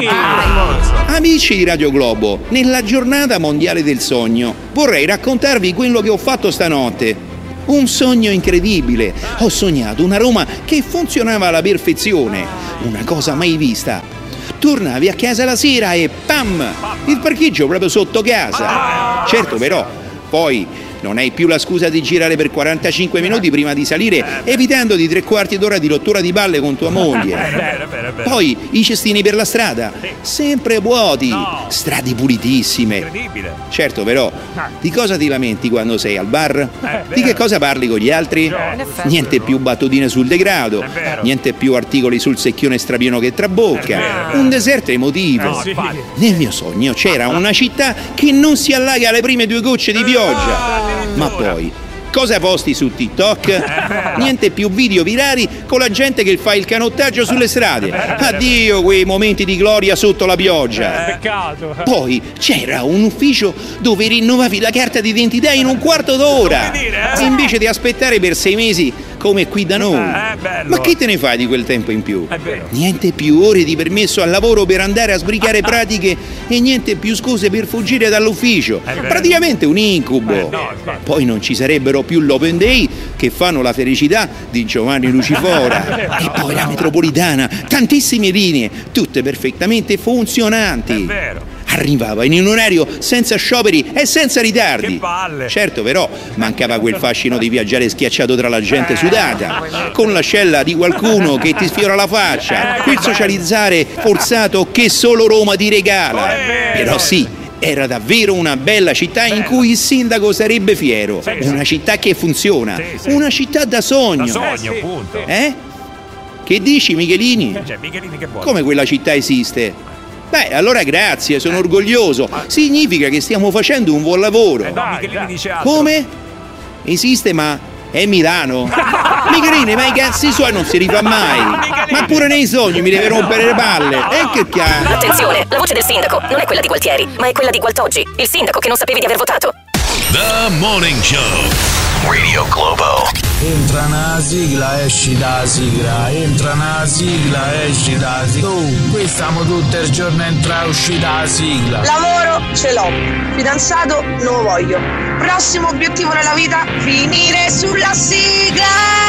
Amici di Radio Globo, nella giornata mondiale del sogno vorrei raccontarvi quello che ho fatto stanotte. Un sogno incredibile. Ho sognato una Roma che funzionava alla perfezione, una cosa mai vista. Tornavi a casa la sera e pam! Il parcheggio proprio sotto casa. Certo, però, poi non hai più la scusa di girare per quarantacinque minuti prima di salire, evitando di tre quarti d'ora di rottura di balle con tua moglie. Poi i cestini per la strada, sempre vuoti, strade pulitissime. Incredibile. Certo, però, di cosa ti lamenti quando sei al bar? Di che cosa parli con gli altri? Niente più battutine sul degrado, niente più articoli sul secchione strapieno che trabocca. Un deserto emotivo. Nel mio sogno c'era una città che non si allaga alle prime due gocce di pioggia. Ma poi, cosa posti su TikTok? Niente più video virali con la gente che fa il canottaggio sulle strade. Addio quei momenti di gloria sotto la pioggia. Peccato. Poi c'era un ufficio dove rinnovavi la carta d'identità in un quarto d'ora, invece di aspettare per sei mesi come qui da noi. Ma che te ne fai di quel tempo in più? Niente più ore di permesso al lavoro per andare a sbrigare pratiche e niente più scuse per fuggire dall'ufficio. Praticamente un incubo. Poi non ci sarebbero più l'open day che fanno la felicità di Giovanni Lucifora. E poi la metropolitana, tantissime linee, tutte perfettamente funzionanti. Arrivava in un orario senza scioperi e senza ritardi. Che palle. Certo, però mancava quel fascino di viaggiare schiacciato tra la gente sudata, con l'ascella di qualcuno che ti sfiora la faccia, quel socializzare forzato che solo Roma ti regala. Però sì, era davvero una bella città in cui il sindaco sarebbe fiero. Una città che funziona, una città da sogno. Da sogno, punto. Eh? Che dici, Michelini? Cioè, Michelini che vuole? Come quella città esiste? Beh, allora grazie, sono orgoglioso. Significa che stiamo facendo un buon lavoro. Eh no, Michelini dice altro. Come? Esiste, ma è Milano. Michelini, ma i cazzi suoi non si rifà mai. Ma pure nei sogni mi deve rompere le palle. E che cazzo? Attenzione, la voce del sindaco non è quella di Gualtieri, ma è quella di Gualtoggi, il sindaco che non sapevi di aver votato. The Morning Show. Radio Globo. Entra una sigla, esci da sigla. Entra una sigla, esci da sigla. Oh, qui stiamo tutto il giorno entra e uscì da sigla. Lavoro ce l'ho, fidanzato non lo voglio. Prossimo obiettivo nella vita, finire sulla sigla.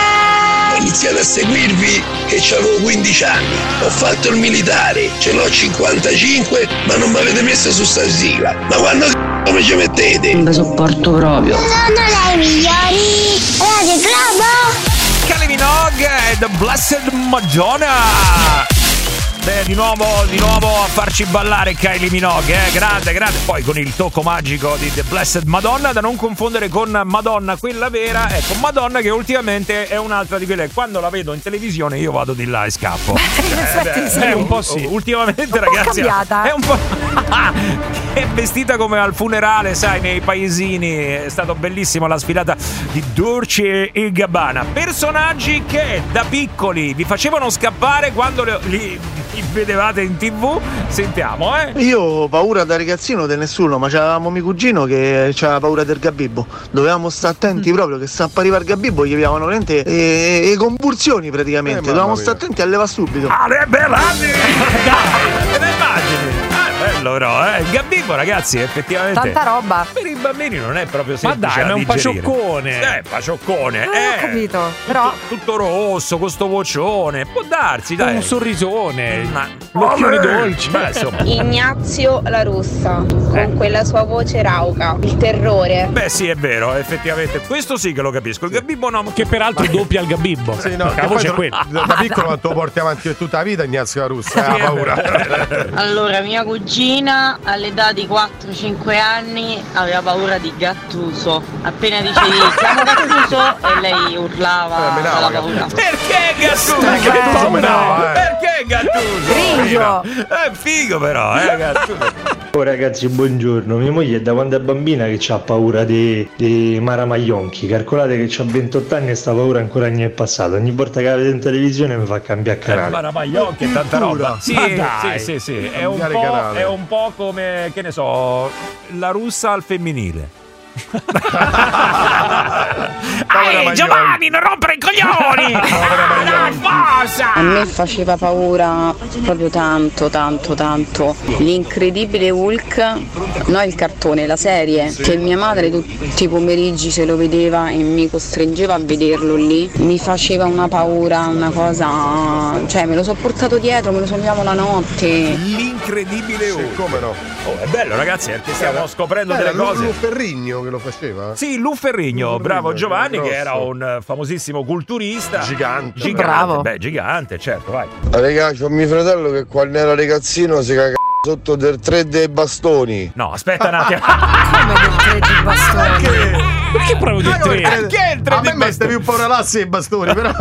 Ho iniziato a seguirvi che avevo quindici anni, ho fatto il militare, ce l'ho cinquantacinque, ma non mi avete messo su sta sigla. Ma quando come ci mettete? Non vi sopporto proprio. Sono le migliori. Radio Globo. Kylie Minogue e The Blessed Madonna. Beh, di nuovo, di nuovo a farci ballare Kylie Minogue, eh? Grande, grande. Poi con il tocco magico di The Blessed Madonna, da non confondere con Madonna, quella vera. Ecco, Madonna che ultimamente è un'altra di quelle. Quando la vedo in televisione io vado di là e scappo. In effetti sì. È un po' sì. Ultimamente, un po' ragazzi, cambiata. è un po'. È vestita come al funerale, sai, nei paesini. È stato bellissimo la sfilata di Dolce e Gabbana. Personaggi che da piccoli vi facevano scappare quando li, li, li vedevate in tv. Sentiamo, eh. Io ho paura da ragazzino di nessuno, ma c'avevamo mio cugino che aveva paura del gabibbo. Dovevamo stare attenti proprio che se appariva il gabibbo gli avevano veramente e, e convulsioni praticamente. Eh, Dovevamo stare attenti a leva subito. Ale Berardi! Dai, le immagini. Bello però, eh. Il gabibbo, ragazzi, effettivamente tanta roba. Per i bambini non è proprio Ma semplice. dai, da ma è un digerire. pacioccone. Eh, pacioccone. Non eh. ho capito, però Tutto, tutto rosso, con sto vocione. Può darsi, dai. Un sorrisone, Ma- l'occhione Oh, beh. dolce. Beh, insomma. Ignazio La Russa, con Eh. quella sua voce rauca, il terrore. Beh, sì, è vero, effettivamente. Questo sì che lo capisco. Il gabibbo no. Che peraltro doppia il gabibbo. Sì, no, Perché che la voce è poi quella. da da piccolo te lo porti avanti per tutta la vita Ignazio La Russa, ha paura. Allora, mia cugina all'età di quattro cinque anni aveva paura di Gattuso. Appena dicevi siamo Gattuso e lei urlava Eh, dalla paura. Perché Gattuso? Perché Che Gattuso me paura? no, eh. Perché Gattuso? Figo. È figo però, eh, Gattuso. Oh ragazzi, buongiorno. Mia moglie è da quando è bambina che ha paura di, di Mara Maionchi. Calcolate che ha ventotto anni e sta paura ancora non è passata. Ogni volta che la vedo in televisione mi fa cambiare canale. Mara Maionchi e tanta roba. Sì, Ma dai. sì, sì, sì. È un, Cambiare po', canale. è un po' come, che ne so, la russa al femminile. Ehi Giovanni, non rompere i coglioni! Dai, forza! A me faceva paura proprio tanto, tanto, tanto l'incredibile Hulk, no il cartone, la serie, che mia madre tutti i pomeriggi se lo vedeva e mi costringeva a vederlo lì, mi faceva una paura, una cosa, cioè me lo so portato dietro, me lo sognavo la notte. L'incredibile Hulk. Come no? Oh, è bello ragazzi, perché stiamo scoprendo delle Era cose. Lu Ferrigno che lo faceva? Sì, Lu Ferrigno, bravo Giovanni, grosso. che era un eh, famosissimo culturista. Gigante. Gigante, Bravo. beh, gigante, certo, vai. Raga, c'ho mio fratello che quando era ragazzino si caga sotto del tre dei bastoni. No, aspetta un attimo. Come del tre di bastoni? Perché proprio del tre? Perché il tre A di me mette più paura lassi e i bastoni, però.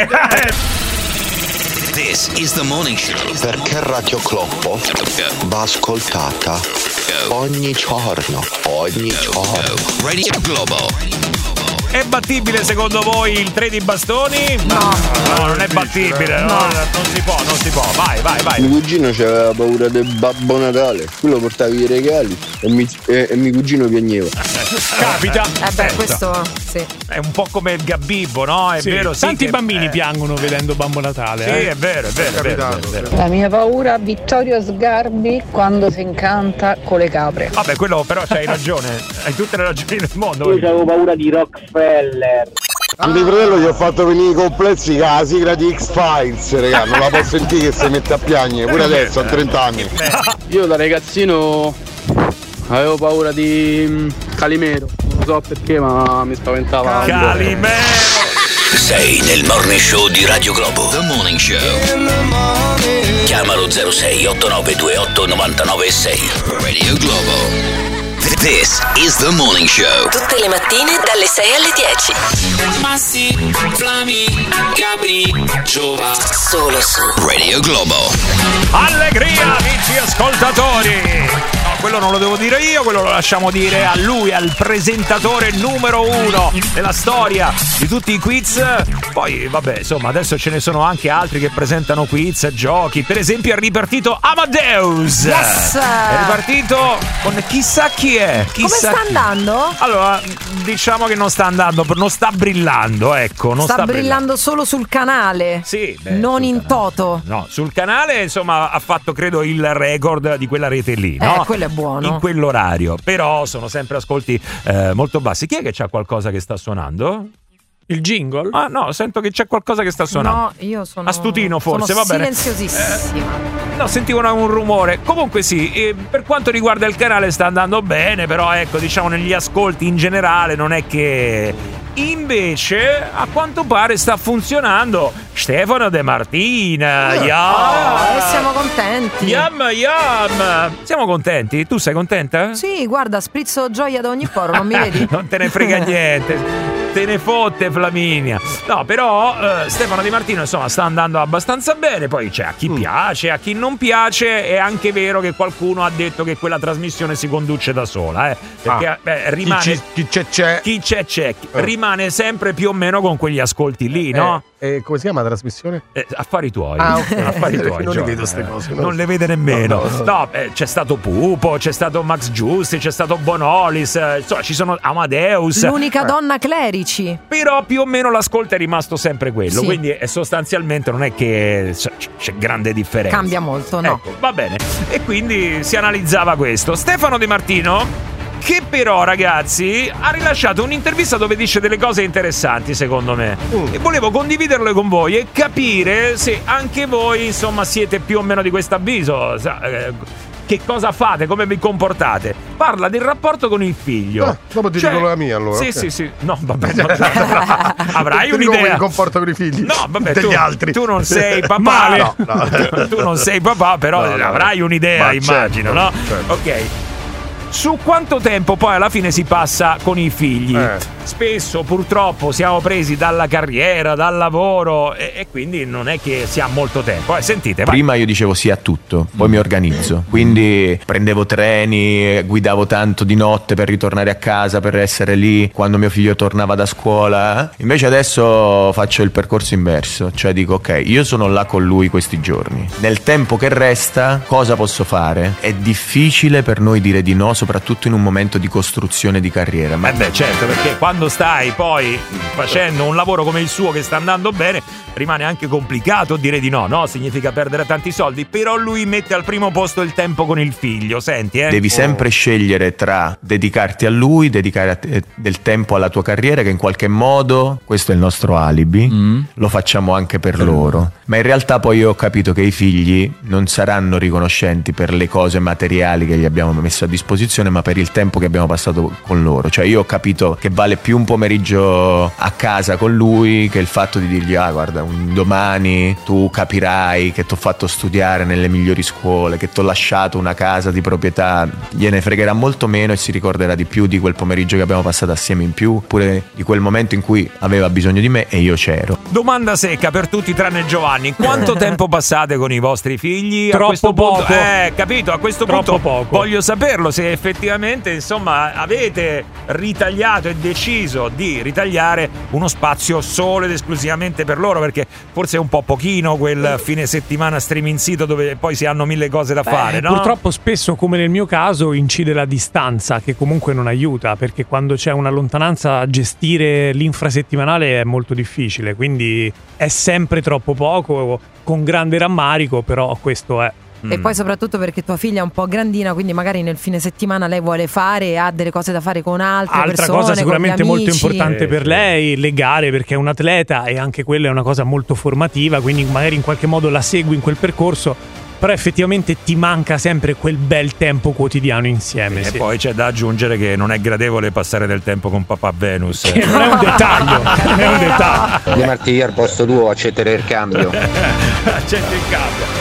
This is the morning show. Perché Radio Globo va ascoltata ogni giorno, ogni giorno. Radio Globo. È battibile secondo voi il tre di bastoni? No. No, non è battibile, no. non si può, non si può. Vai, vai, vai. Mio cugino aveva paura del Babbo Natale, quello portava i regali e, mi, e, e mio cugino piangeva. Capita. Eh beh, Certo. questo sì. È un po' come il Gabibbo, no? È Sì, vero, sì. tanti che- bambini eh, piangono vedendo Babbo Natale. Sì, eh. è vero, è vero, è vero, è vero, è vero. La mia paura Vittorio Sgarbi quando si incanta con le capre. Vabbè, quello però c'hai ragione. Hai tutte le ragioni del mondo. Io avevo paura di Rockefeller. A mio fratello gli ho fatto venire i complessi con la sigla di X-Files, raga, non la posso sentire che si mette a piangere, pure adesso a trenta anni. Io da ragazzino avevo paura di mm, Calimero. Non so perché, ma mi spaventava. Calimero! Sei nel morning show di Radio Globo. The Morning Show. Chiamalo zero sei otto nove due otto nove nove sei. Radio Globo. This is the morning show. Tutte le mattine dalle sei alle dieci. Massi, Flami, Gabri, Giova. Solo su Radio Globo. Allegria, amici ascoltatori! No, quello non lo devo dire io, quello lo lasciamo dire a lui, al presentatore numero uno della storia di tutti i quiz. Poi, vabbè, insomma, adesso ce ne sono anche altri che presentano quiz, giochi. Per esempio è ripartito Amadeus. Yes! È ripartito con chissà chi è. Come Chissà sta chi. andando? Allora, diciamo che non sta andando, non sta brillando, ecco. Non sta, sta, brillando solo sul canale. Sì, beh, non sul in canale. toto. No, sul canale insomma ha fatto credo il record di quella rete lì, no? Eh, quello è buono. In quell'orario, però sono sempre ascolti eh, molto bassi. Chi è che c'ha qualcosa che sta suonando? Il jingle? Ah no, sento che c'è qualcosa che sta suonando. No, io sono Astutino forse, sono va bene. silenziosissima. No, sentivo una- un rumore. Comunque sì, eh, per quanto riguarda il canale sta andando bene, però ecco, diciamo negli ascolti in generale non è che... Invece, a quanto pare sta funzionando Stefano De Martina. Oh, e siamo contenti. Yam yam. Siamo contenti? Tu sei contenta? Sì, guarda, sprizzo gioia da ogni poro, non mi vedi? Non te ne frega niente. Te ne fotte Flaminia. No, però eh, Stefano Di Martino insomma sta andando abbastanza bene. Poi c'è a chi Mm. piace, a chi non piace. È anche vero che qualcuno ha detto che quella trasmissione si conduce da sola, eh? Perché Ah, beh, rimane Chi, ci- chi c'è c'è. chi c'è c'è, Eh. rimane sempre più o meno con quegli ascolti lì, no? Eh, eh, come si chiama la trasmissione? Eh, affari tuoi. Ah, ok. Affari tuoi. Non le Giorgio. vedo ste cose, no? Non le vede nemmeno. No, no, no. No, eh, c'è stato Pupo, c'è stato Max Giusti, c'è stato Bonolis, eh, insomma, ci sono Amadeus. L'unica Eh. donna clerici. Però più o meno l'ascolto è rimasto sempre quello, Sì. quindi è sostanzialmente non è che c'è, c'è grande differenza. Cambia molto, no? Ecco, va bene. E quindi si analizzava questo. Stefano Di Martino, che però ragazzi ha rilasciato un'intervista dove dice delle cose interessanti secondo me e volevo condividerle con voi e capire se anche voi insomma siete più o meno di questo avviso. Sa- eh, che cosa fate, come vi comportate. Parla del rapporto con il figlio. Ah, dopo ti dico la mia, allora, Sì, ok. sì, sì. No, vabbè, no, avrai Ti dico come un'idea. mi comporto con i figli. No, vabbè, degli tu, altri. tu non sei papà. Male. No, No, no. tu non sei papà, però No, no, avrai un'idea, ma immagino, certo, no? certo. Ok. su quanto tempo poi alla fine si passa con i figli. Eh. Spesso purtroppo siamo presi dalla carriera, dal lavoro e, e quindi non è che si ha molto tempo. Eh, sentite, vai. Prima io dicevo sì a tutto, poi mi organizzo, quindi prendevo treni, guidavo tanto di notte per ritornare a casa, per essere lì quando mio figlio tornava da scuola. Invece adesso faccio il percorso inverso, cioè dico ok, io sono là con lui questi giorni, nel tempo che resta cosa posso fare? È difficile per noi dire di no, soprattutto in un momento di costruzione di carriera. Ma eh beh, certo, perché quando stai poi facendo un lavoro come il suo che sta andando bene, rimane anche complicato dire di no, no? Significa perdere tanti soldi, però lui mette al primo posto il tempo con il figlio, senti, eh? Devi sempre scegliere tra dedicarti a lui, dedicare te- del tempo alla tua carriera, che in qualche modo, questo è il nostro alibi, mm. lo facciamo anche per mm. loro. Ma in realtà poi io ho capito che i figli non saranno riconoscenti per le cose materiali che gli abbiamo messo a disposizione, ma per il tempo che abbiamo passato con loro. Cioè io ho capito che vale più un pomeriggio a casa con lui che il fatto di dirgli ah guarda, un domani tu capirai che ti ho fatto studiare nelle migliori scuole, che ti ho lasciato una casa di proprietà. Gliene fregherà molto meno e si ricorderà di più di quel pomeriggio che abbiamo passato assieme in più, oppure di quel momento in cui aveva bisogno di me e io c'ero. Domanda secca per tutti tranne Giovanni: quanto tempo passate con i vostri figli? Troppo a questo poco. Punto, eh, capito, a questo Troppo punto poco. Voglio saperlo se effettivamente insomma avete ritagliato e deciso di ritagliare uno spazio solo ed esclusivamente per loro, perché forse è un po' pochino quel fine settimana streaming sito dove poi si hanno mille cose da Beh, fare, no? Purtroppo spesso, come nel mio caso, incide la distanza, che comunque non aiuta, perché quando c'è una lontananza gestire l'infrasettimanale è molto difficile, quindi è sempre troppo poco, con grande rammarico, però questo è. E poi soprattutto perché tua figlia è un po' grandina, quindi magari nel fine settimana lei vuole fare e ha delle cose da fare con altre Altra persone, cosa sicuramente con gli molto amici. importante per lei, le gare, perché è un atleta e anche quella è una cosa molto formativa, quindi magari in qualche modo la segui in quel percorso, però effettivamente ti manca sempre quel bel tempo quotidiano insieme. E sì. poi c'è da aggiungere che non è gradevole passare del tempo con papà Venus. Che non è un dettaglio, non è un dettaglio. Di Martì al posto tuo accetterei il cambio. Accetto il cambio.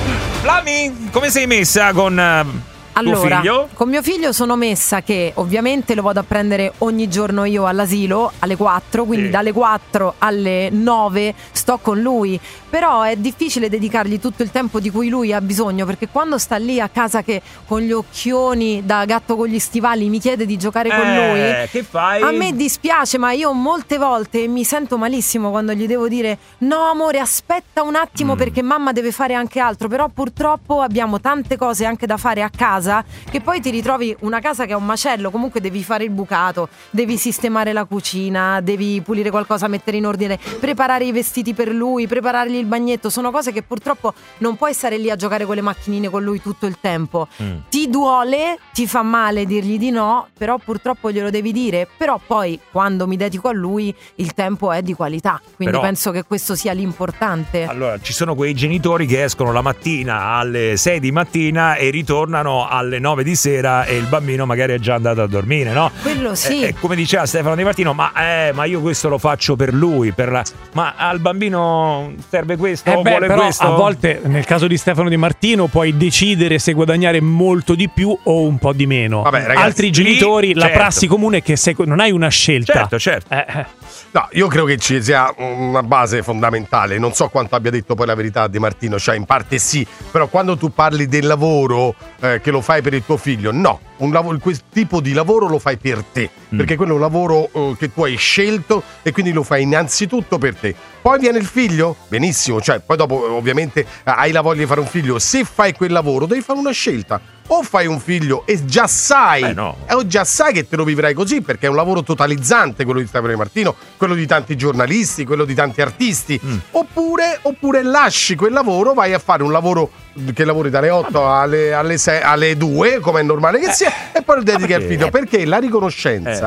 Flami, come sei messa con uh, Allora, tuo figlio? con mio figlio sono messa che ovviamente lo vado a prendere ogni giorno io all'asilo alle quattro, quindi Sì. dalle quattro alle nove sto con lui, però è difficile dedicargli tutto il tempo di cui lui ha bisogno, perché quando sta lì a casa che con gli occhioni da gatto con gli stivali mi chiede di giocare con Eh, lui, che fai? a me dispiace, ma io molte volte mi sento malissimo quando gli devo dire no amore aspetta un attimo Mm. perché mamma deve fare anche altro, però purtroppo abbiamo tante cose anche da fare a casa, che poi ti ritrovi una casa che è un macello, comunque devi fare il bucato, devi sistemare la cucina, devi pulire qualcosa, mettere in ordine, preparare i vestiti per lui, preparargli il bagnetto, sono cose che purtroppo non puoi stare lì a giocare con le macchinine con lui tutto il tempo. Mm. Ti duole, ti fa male dirgli di no, però purtroppo glielo devi dire, però poi quando mi dedico a lui il tempo è di qualità, quindi Però- penso che questo sia l'importante. Allora, ci sono quei genitori che escono la mattina alle sei di mattina e ritornano alle nove di sera e il bambino magari è già andato a dormire, no? Quello sì. E, e come diceva Stefano Di Martino, ma, eh, ma io questo lo faccio per lui, per la... ma al bambino serve questo Eh o beh, vuole però questo? a volte nel caso di Stefano Di Martino puoi decidere se guadagnare molto di più o un po' di meno. Vabbè, ragazzi, Altri lì, genitori, la certo. prassi comune è che se non hai una scelta. Certo, certo. Eh, eh. No, io credo che ci sia una base fondamentale. Non so quanto abbia detto poi la verità Di Martino, cioè in parte sì, però quando tu parli del lavoro eh, che lo fai per il tuo figlio, no, un lavoro, quel tipo di lavoro lo fai per te, Mm. perché quello è un lavoro eh, che tu hai scelto e quindi lo fai innanzitutto per te. Poi viene il figlio, benissimo, cioè poi dopo ovviamente eh, hai la voglia di fare un figlio, se fai quel lavoro devi fare una scelta. O fai un figlio e già sai, Eh, no. o già sai che te lo vivrai così, perché è un lavoro totalizzante quello di Stefano Di Martino, quello di tanti giornalisti, quello di tanti artisti. Mm. Oppure, oppure lasci quel lavoro, vai a fare un lavoro che lavori dalle otto alle, alle, sei, alle due, come è normale che sia, e poi lo dedichi al perché? figlio, perché la riconoscenza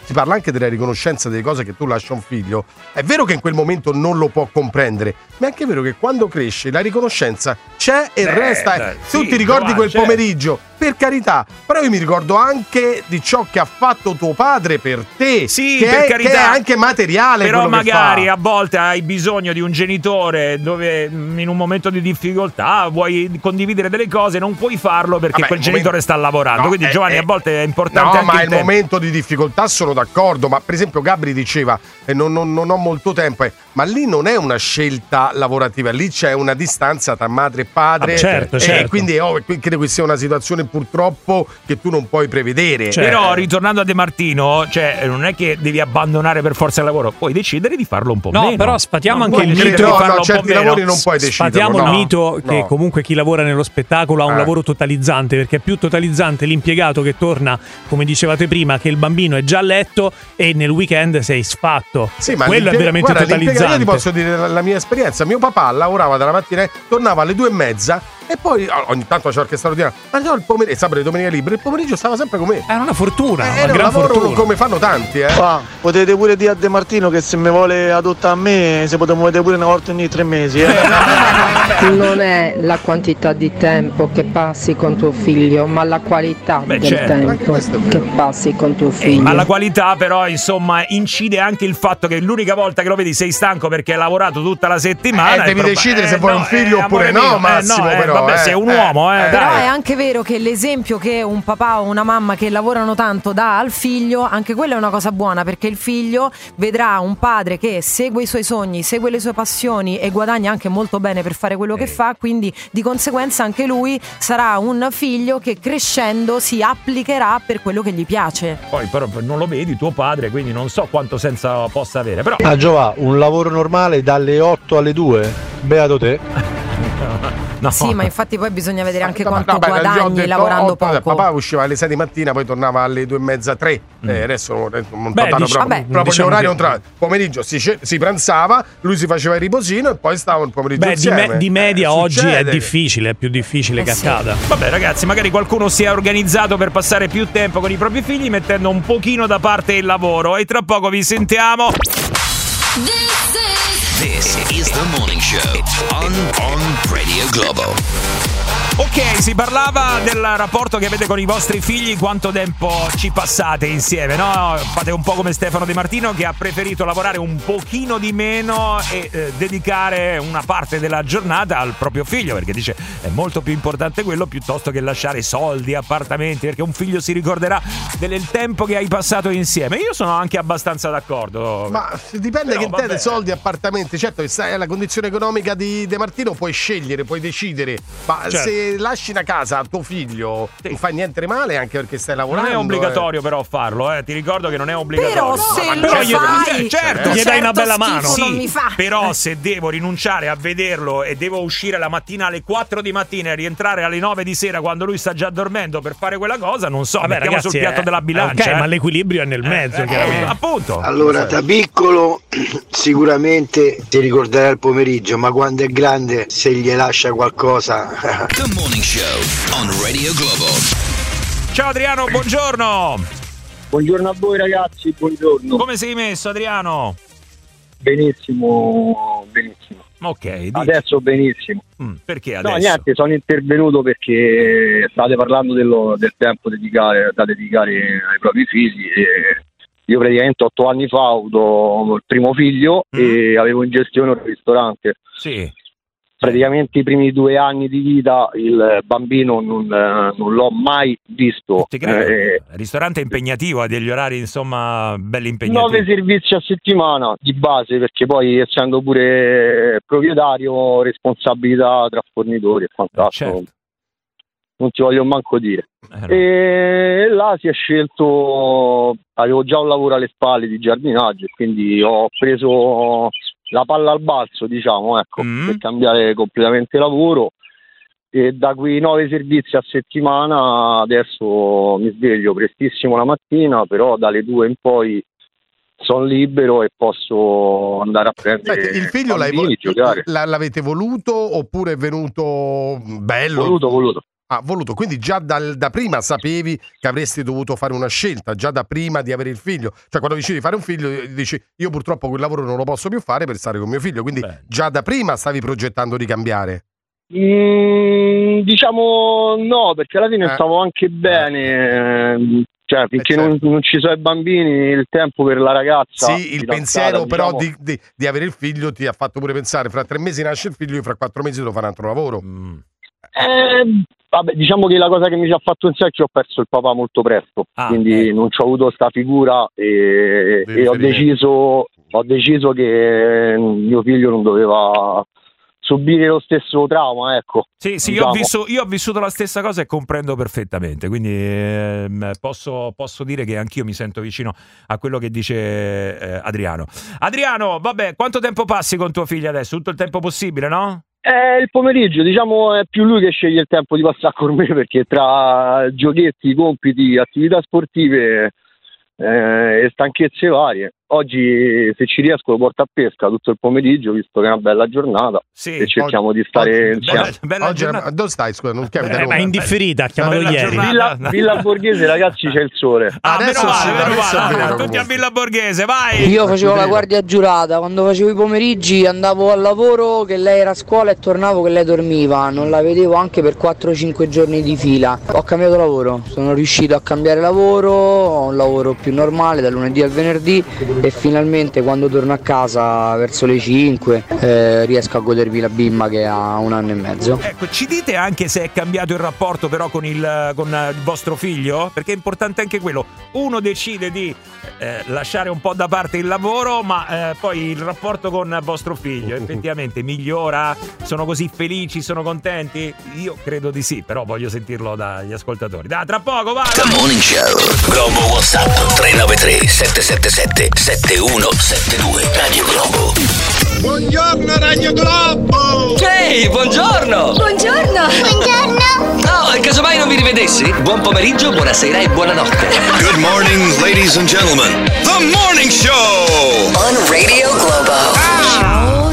si parla anche della riconoscenza delle cose che tu lasci a un figlio. È vero che in quel momento non lo può comprendere, ma è anche vero che quando cresce la riconoscenza c'è e Beh, resta. dai, Tu sì, ti ricordi no, quel certo. pomeriggio, per carità, però io mi ricordo anche di ciò che ha fatto tuo padre per te, Sì, che, per è, carità. che è anche materiale. Però quello che magari fa. a volte hai bisogno di un genitore dove mh, in un momento di difficoltà vuoi condividere delle cose, non puoi farlo perché Vabbè, quel il genitore momento- sta lavorando. No, Quindi è- Giovanni è- a volte è importante No, anche ma il il tempo. momento di difficoltà sono d'accordo, ma per esempio Gabri diceva eh, non, non- non ho molto tempo, eh, ma lì non è una scelta lavorativa, lì c'è una distanza tra madre e padre. Ah, certo, e certo. quindi oh, qui- credo che sia una situazione purtroppo che tu non puoi prevedere. Però Eh, ritornando a De Martino, cioè non è che devi abbandonare per forza il lavoro, puoi decidere di farlo un po' No, meno. però sfatiamo No, anche puoi il decidere mito. di no, farlo no, un po' certi meno. lavori non puoi decidere. Sfatiamo il no. mito che No. comunque chi lavora nello spettacolo ha un Eh. lavoro totalizzante, perché è più totalizzante l'impiegato che torna, come dicevate prima, che il bambino è già a letto e nel weekend sei sfatto. Sì, ma quello è l'impiega- veramente guarda, l'impiegato- totalizzante. Io ti posso dire la, la mia esperienza. Mio papà lavorava dalla mattina, tornava alle due e mezza e poi oh, ogni tanto faceva qualche straordinario. Ma no, il pomeriggio, sabato e domenica libere, il pomeriggio stava sempre con me. Era una fortuna, Eh, una era un gran lavoro fortuna. come fanno tanti, eh. Ah, potete pure dire a De Martino che se mi vuole adottare a me, se potete vedere pure una volta ogni tre mesi. Eh. Non è la quantità di tempo che passi con tuo figlio, ma la qualità Beh, del certo. tempo che passi con tuo figlio. Ma la qualità però insomma incide anche il fatto che l'unica volta che lo vedi sei stanco perché hai lavorato tutta la settimana. Eh, devi è prob- decidere eh, se vuoi no, un figlio eh, oppure amore no, mio, eh, Massimo, eh, però, vabbè, eh. sei un Eh, uomo, eh, eh, Però dai. è anche vero che l'esempio che un papà o una mamma che lavorano tanto dà al figlio, anche quella è una cosa buona, perché il figlio vedrà un padre che segue i suoi sogni, segue le sue passioni e guadagna anche molto bene per fare quello che fa, quindi di conseguenza anche lui sarà un figlio che crescendo si applicherà per quello che gli piace. Poi però non lo vedi tuo padre, quindi non so quanto senso possa avere. Però Ah Giova, un lavoro normale dalle otto alle due? Beato te. no. Sì, ma infatti poi bisogna vedere anche No, quanto vabbè, gli ho guadagni detto, lavorando oh, vabbè, poco. Papà usciva alle sei di mattina, poi tornava alle due e mezza, tre. Eh, adesso non non Beh, danno dici- proprio, vabbè, proprio diciamo gli orari che- non tra- pomeriggio si, sce- si pranzava, lui si faceva il riposino e poi stava il pomeriggio Beh, di, insieme. me- di media Eh, oggi è succede. difficile, è più difficile Eh che sì. accada. Vabbè ragazzi, magari qualcuno si è organizzato per passare più tempo con i propri figli mettendo un pochino da parte il lavoro e tra poco vi sentiamo. This is the morning show on, on Radio Globo. Ok, si parlava del rapporto che avete con i vostri figli, quanto tempo ci passate insieme, no? Fate un po' come Stefano De Martino che ha preferito lavorare un pochino di meno e eh, dedicare una parte della giornata al proprio figlio, perché dice è molto più importante quello piuttosto che lasciare soldi, appartamenti, perché un figlio si ricorderà del tempo che hai passato insieme. Io sono anche abbastanza d'accordo. Ma dipende Però, che intende vabbè. soldi, appartamenti. Certo che sai, la condizione economica di De Martino puoi scegliere, puoi decidere. Ma Certo. se lasci una casa a tuo figlio non fai niente male anche perché stai Non lavorando. è obbligatorio eh. però farlo, eh. Ti ricordo che non è obbligatorio. Però se Però lo io- fai, eh, certo, Gli dai una certo bella mano. schifo Sì, non mi fa. però se devo rinunciare a vederlo e devo uscire la mattina alle quattro di mattina e rientrare alle nove di sera quando lui sta già dormendo per fare quella cosa, non so, Vabbè, mettiamo ragazzi, sul piatto eh, della bilancia. ok, eh. ma l'equilibrio è nel mezzo, Eh, chiaramente. appunto. Allora, da piccolo sicuramente ti ricorderà il pomeriggio, ma quando è grande, se gli lascia qualcosa. The morning show on Radio Globo. Ciao Adriano, buongiorno. Buongiorno a voi ragazzi, buongiorno. Come sei messo Adriano? Benissimo, benissimo. Ok, dici. Adesso benissimo. Mm, perché adesso? No, niente, sono intervenuto perché state parlando dello- del tempo dedicare, da dedicare ai propri figli e io praticamente otto anni fa ho avuto il primo figlio Mm. e avevo in gestione un ristorante. Sì. Praticamente i primi due anni di vita il bambino non, eh, non l'ho mai visto. Ti credo. Eh, Il ristorante è impegnativo, ha degli orari insomma belli impegnativi. nove servizi a settimana di base, perché poi essendo pure proprietario responsabilità tra fornitori e quant'altro, certo. non ti voglio manco dire. Eh, no. E là si è scelto, avevo già un lavoro alle spalle di giardinaggio, quindi ho preso la palla al balzo, diciamo, ecco, Mm. per cambiare completamente lavoro. E da quei nove servizi a settimana adesso mi sveglio prestissimo la mattina, però dalle due in poi sono libero e posso andare a prendere Senti, il figlio l'hai bambini, vo- giocare. l- l'avete voluto oppure è venuto bello? Voluto, voluto. Ah, voluto, quindi già dal, da prima sapevi che avresti dovuto fare una scelta, già da prima di avere il figlio. Cioè quando decidi di fare un figlio dici io purtroppo quel lavoro non lo posso più fare per stare con mio figlio, quindi Beh. già da prima stavi progettando di cambiare. Mm, diciamo no, perché alla fine eh. stavo anche bene, cioè finché eh certo. non, non ci sono i bambini, il tempo per la ragazza. Sì, il pensiero diciamo... però di, di, di avere il figlio ti ha fatto pure pensare, fra tre mesi nasce il figlio, io fra quattro mesi devo fare un altro lavoro. Mm. Eh, vabbè, diciamo che la cosa che mi ci ha fatto pensare è che ho perso il papà molto presto, ah, quindi eh. non ci ho avuto sta figura e, e ho deciso ho deciso che mio figlio non doveva subire lo stesso trauma, ecco. Sì, sì, diciamo. io, ho vissuto, io ho vissuto la stessa cosa e comprendo perfettamente, quindi eh, posso, posso dire che anch'io mi sento vicino a quello che dice eh, Adriano. Adriano, vabbè, quanto tempo passi con tua figlia adesso? Tutto il tempo possibile, no? È il pomeriggio, diciamo, è più lui che sceglie il tempo di passare con me, perché tra giochetti, compiti, attività sportive eh, e stanchezze varie. Oggi, se ci riesco, lo porto a pesca tutto il pomeriggio, visto che è una bella giornata, sì, e cerchiamo oggi, di stare oggi, insieme. Bella, bella oggi era, dove stai? Scusa, non chiami da eh, ma è indifferita, ha chiamato ieri. Villa, Villa Borghese, ragazzi, c'è il sole. Ah, adesso meno sì, male, adesso male, è vero, tutti comunque. a Villa Borghese, vai! Io facevo la guardia giurata, quando facevo i pomeriggi andavo al lavoro, che lei era a scuola, e tornavo che lei dormiva. Non la vedevo anche per quattro cinque giorni di fila. Ho cambiato lavoro, sono riuscito a cambiare lavoro, ho un lavoro più normale dal lunedì al venerdì e finalmente quando torno a casa verso le cinque eh, riesco a godervi la bimba che ha un anno e mezzo. Ecco, ci dite anche se è cambiato il rapporto però con il, con il vostro figlio? Perché è importante anche quello. Uno decide di eh, lasciare un po' da parte il lavoro, ma eh, poi il rapporto con vostro figlio effettivamente migliora? Sono così felici, sono contenti? Io credo di sì, però voglio sentirlo dagli ascoltatori. Da, tra poco, vai! The Morning Show. Globo WhatsApp tre nove tre sette sette sette sette uno sette due. Radio Globo. Buongiorno Radio Globo! Ehi, buongiorno! Buongiorno! Buongiorno! Oh, casomai non vi rivedessi? Buon pomeriggio, buonasera e buonanotte. Good morning, ladies and gentlemen. The Morning Show! On Radio Globo. Ciao,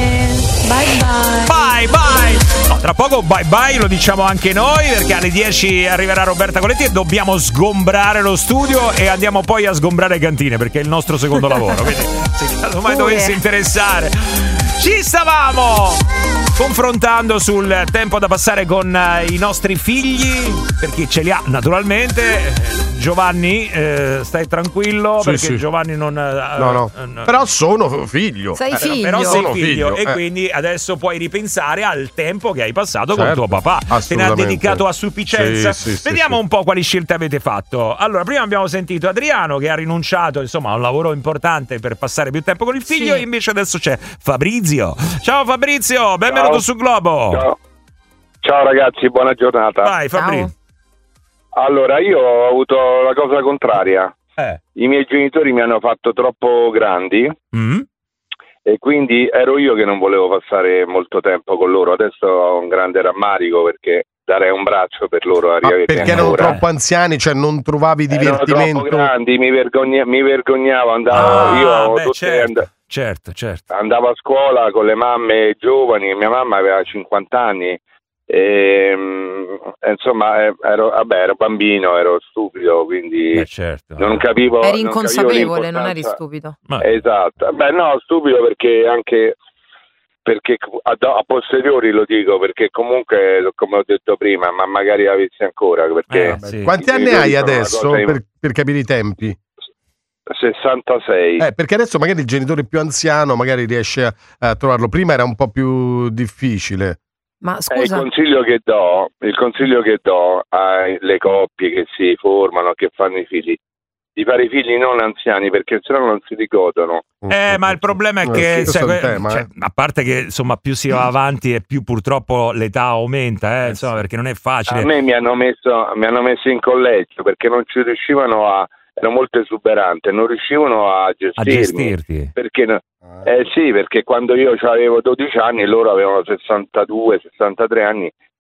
bye bye. Bye bye! No, tra poco bye bye, lo diciamo anche noi, perché alle dieci arriverà Roberta Coletti e dobbiamo sgombrare lo studio e andiamo poi a sgombrare le cantine, perché è il nostro secondo lavoro. Quindi se casomai uh, dovesse yeah. interessare, ci stavamo confrontando sul tempo da passare con uh, i nostri figli, per chi ce li ha naturalmente. Giovanni, eh, stai tranquillo, sì, perché sì. Giovanni non... Uh, no, no. Uh, però sono figlio. Sei eh, figlio. Però sei sono figlio, figlio e eh. quindi adesso puoi ripensare al tempo che hai passato certo, con tuo papà. Te ne ha dedicato a sufficienza. Sì, sì, Vediamo sì, un po' quali scelte avete fatto. Allora, prima abbiamo sentito Adriano che ha rinunciato, insomma, a un lavoro importante per passare più tempo con il figlio, sì. E invece adesso c'è Fabrizio. Ciao Fabrizio, benvenuto Ciao. su Globo. Ciao. Ciao ragazzi, buona giornata. Vai Fabrizio. Allora, io ho avuto la cosa contraria. Eh. I miei genitori mi hanno fatto troppo grandi mm. e quindi ero io che non volevo passare molto tempo con loro. Adesso ho un grande rammarico perché darei un braccio per loro. Ah, perché erano troppo anziani, cioè non trovavi divertimento? Erano troppo grandi, mi, vergogna- mi vergognavo, andavo ah, io beh, tutte certo, and- certo, certo. andavo a scuola con le mamme giovani, mia mamma aveva cinquanta anni. E, insomma ero, vabbè, ero bambino, ero stupido, quindi eh certo. non capivo. Eri inconsapevole, non, non eri stupido. Ma... Esatto, beh no, stupido perché anche perché a, a posteriori lo dico, perché comunque come ho detto prima, ma magari avessi ancora perché eh, sì. Quanti anni hai adesso per, per capire i tempi? sessantasei. Eh, perché adesso magari il genitore più anziano magari riesce a, a trovarlo, prima era un po' più difficile. Ma scusa. Eh, il consiglio che do, il consiglio che do alle coppie che si formano, che fanno i figli, di fare i figli non anziani, perché sennò non si rigodono. Eh, ma il problema è che, sì, sai, tema, cioè, eh. a parte che insomma più si va avanti e più purtroppo l'età aumenta, eh, insomma, perché non è facile. A me mi hanno messo, mi hanno messo in collegio perché non ci riuscivano a, ero molto esuberante, non riuscivano a gestirmi. A gestirti. Perché no? Eh sì, perché quando io avevo dodici anni e loro avevano sessantadue, sessantatré anni,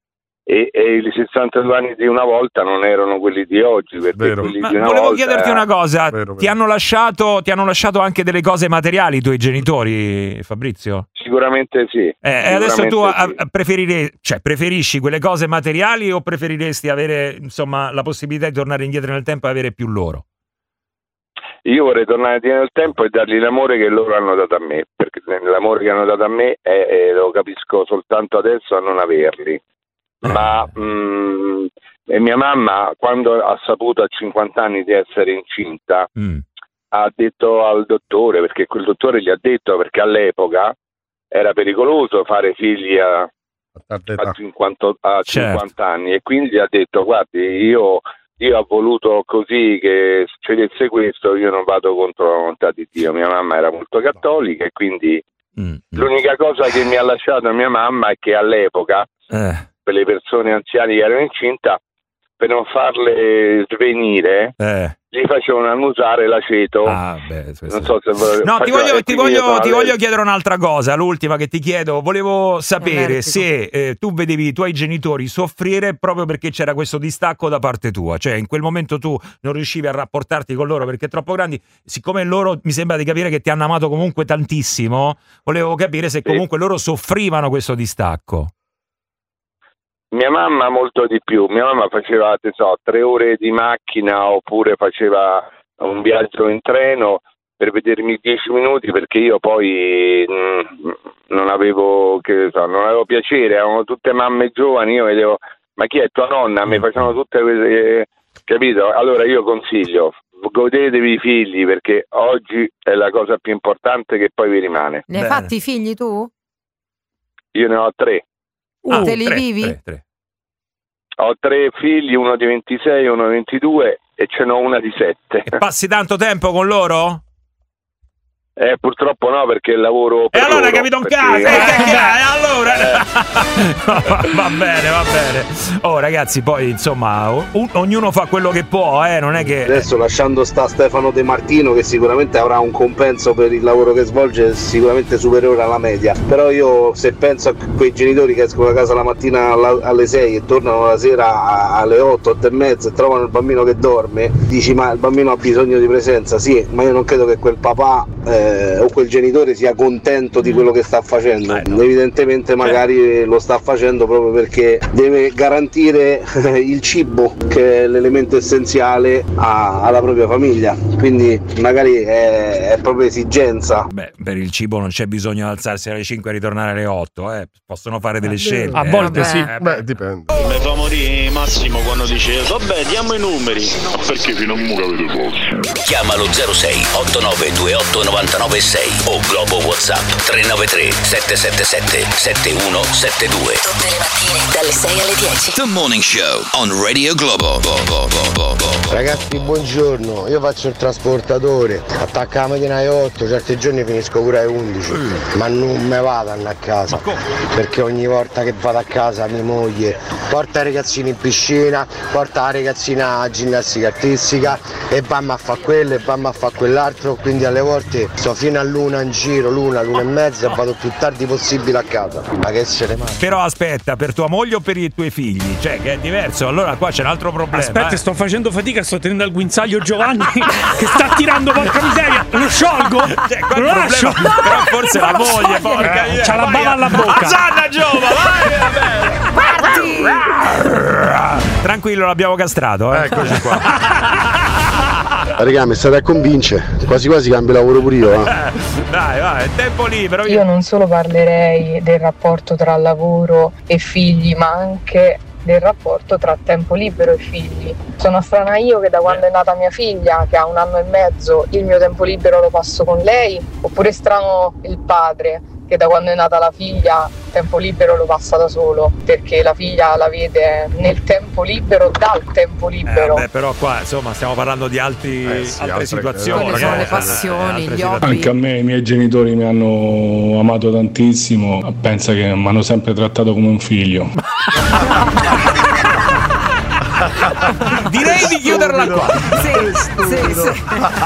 e, e i sessantadue anni di una volta non erano quelli di oggi, perché Vero. quelli Ma di una volevo volta, chiederti eh, una cosa, Vero, ti vero. hanno lasciato ti hanno lasciato anche delle cose materiali i tuoi genitori, Fabrizio? Sicuramente sì. Eh, e adesso tu sicuramente a- a- preferire- cioè, preferisci quelle cose materiali o preferiresti avere, insomma, la possibilità di tornare indietro nel tempo e avere più loro? sì. Io vorrei tornare indietro nel tempo e dargli l'amore che loro hanno dato a me, perché l'amore che hanno dato a me è, è- lo capisco soltanto adesso a non averli. Ma mh, e mia mamma, quando ha saputo a cinquanta anni di essere incinta, Mm. ha detto al dottore, perché quel dottore gli ha detto, perché all'epoca era pericoloso fare figli a, a cinquanta, a Certo. cinquanta anni, e quindi gli ha detto: guardi, io, io ho voluto così che succedesse questo, io non vado contro la volontà di Dio. Mia mamma era molto cattolica e quindi Mm. l'unica cosa che mi ha lasciato mia mamma è che all'epoca, Eh, per le persone anziane che erano incinta, per non farle svenire, eh. gli facevano annusare l'aceto. Ah, beh, Non so se voi- No, ti faceva- voglio, e ti, quindi io voglio, sono ti alle- voglio chiedere un'altra cosa, l'ultima che ti chiedo. Volevo sapere se eh, tu vedevi i tuoi genitori soffrire proprio perché c'era questo distacco da parte tua, cioè in quel momento tu non riuscivi a rapportarti con loro perché troppo grandi, siccome loro mi sembra di capire che ti hanno amato comunque tantissimo, volevo capire se comunque loro soffrivano questo distacco. Mia mamma molto di più, mia mamma faceva, te so, tre ore di macchina oppure faceva un viaggio in treno per vedermi dieci minuti, perché io poi mh, non avevo, che so, non avevo piacere, erano tutte mamme giovani, io vedevo, ma chi è tua nonna? Mi facevano tutte queste, capito? Allora io consiglio, godetevi i figli, perché oggi è la cosa più importante che poi vi rimane. Ne hai fatti i figli tu? Io ne ho tre. Uh, te li tre, vivi? tre, tre. Ho tre figli, uno di ventisei, uno di ventidue e ce n'ho una di sette. E passi tanto tempo con loro? Eh, purtroppo no, perché lavoro per E allora loro, hai capito un perché- caso? Eh, che- e allora va bene, va bene. Oh ragazzi, poi insomma o- ognuno fa quello che può, eh, non è che Adesso lasciando sta Stefano De Martino, che sicuramente avrà un compenso per il lavoro che svolge sicuramente superiore alla media, però io se penso a quei genitori che escono da casa la mattina alla- alle sei e tornano la sera a- alle otto, otto e mezza e trovano il bambino che dorme, dici ma il bambino ha bisogno di presenza, sì, ma io non credo che quel papà eh, o quel genitore sia contento di quello che sta facendo. Evidentemente magari lo sta facendo proprio perché deve garantire il cibo, che è l'elemento essenziale a- alla propria famiglia, quindi magari è, è proprio esigenza. beh, per il cibo non c'è bisogno di alzarsi alle cinque e ritornare alle otto, eh. Possono fare delle scelte. A eh. volte sì. Eh, Beh, dipende. Mi fa morire Massimo quando dice vabbè diamo i numeri. Ma perché fino a mo' avete pochi? Chiamalo zero sei otto nove due otto nove nove sei o Globo WhatsApp tre nove tre sette sette sette sette uno sette due. Tutte le mattine dalle sei alle dieci. The Morning Show on Radio Globo. Ragazzi, buongiorno, io faccio il trasportatore, attacco la mattina alle otto, certi giorni finisco pure alle undici, ma non me vado a casa, perché ogni volta che vado a casa mia moglie porta i ragazzini in piscina, porta la ragazzina a ginnastica artistica e vammo a fare quello e vammo a fare quell'altro, quindi alle volte sto fino all'una in giro, l'una, l'una e mezza e vado più tardi possibile a casa, ma che se ne manda. Però aspetta, per tua moglie o per i tuoi figli? Cioè, che è diverso. Allora qua c'è un altro problema. Aspetta, eh. sto facendo fatica, sto tenendo al guinzaglio Giovanni che sta tirando, porca miseria, lo sciolgo? Cioè, qua il lo lascio? problema- però forse la Ma lo moglie, scioglie. porca Eh, miseria, c'ha la vai bava a- alla bocca. Asanna Giova, vai! Tranquillo, l'abbiamo castrato, eh. Eccoci qua. Raga, mi state a convincere, quasi quasi cambio lavoro pure io. Eh. Dai, vai, è tempo libero. Io non solo parlerei del rapporto tra lavoro e figli, ma anche del rapporto tra tempo libero e figli. Sono strana io che da quando è nata mia figlia, che ha un anno e mezzo, il mio tempo libero lo passo con lei, oppure strano il padre che da quando è nata la figlia tempo libero lo passa da solo, perché la figlia la vede nel tempo libero, dal tempo libero. Eh, beh, però qua insomma stiamo parlando di altri, Eh sì, altre altre- situazioni. Quelle sono eh, le eh, passioni, altre gli situazioni. Anche a me i miei genitori mi hanno amato tantissimo, pensa che mi hanno sempre trattato come un figlio. Direi di chiuderla qua. Sì, sì, sì.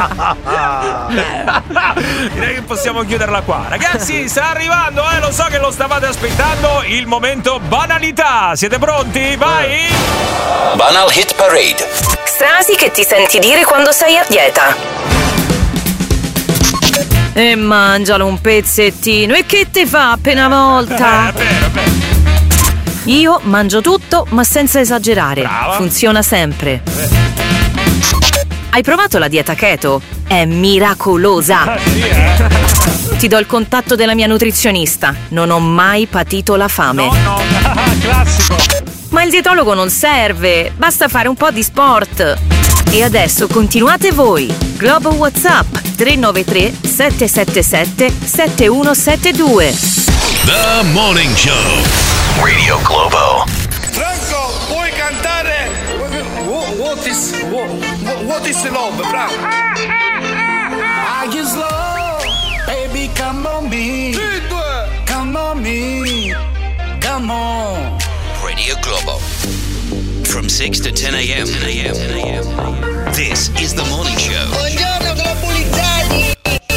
Direi che possiamo chiuderla qua. Ragazzi, sta arrivando, eh, lo so che lo stavate aspettando, il momento banalità. Siete pronti? Vai! Banal Hit Parade. Frasi che ti senti dire quando sei a dieta. E mangialo un pezzettino. E che ti fa appena volta? Eh, vero, vero. Io mangio tutto, ma senza esagerare. Brava. Funziona sempre. Hai provato la dieta keto? È miracolosa. Sì, eh. Ti do il contatto della mia nutrizionista. Non ho mai patito la fame. No, no, classico. Ma il dietologo non serve, basta fare un po' di sport. E adesso continuate voi. Globo WhatsApp tre nove tre sette sette sette sette uno sette due. The Morning Show. Radio Globo. Franco, puoi cantare? What is, what, what is love, Franco? I just love, baby, come on me. Come on me. Come on. Radio Globo. From six to ten a.m. ten a.m. ten a.m. This is the morning show. Buongiorno, globalizzati.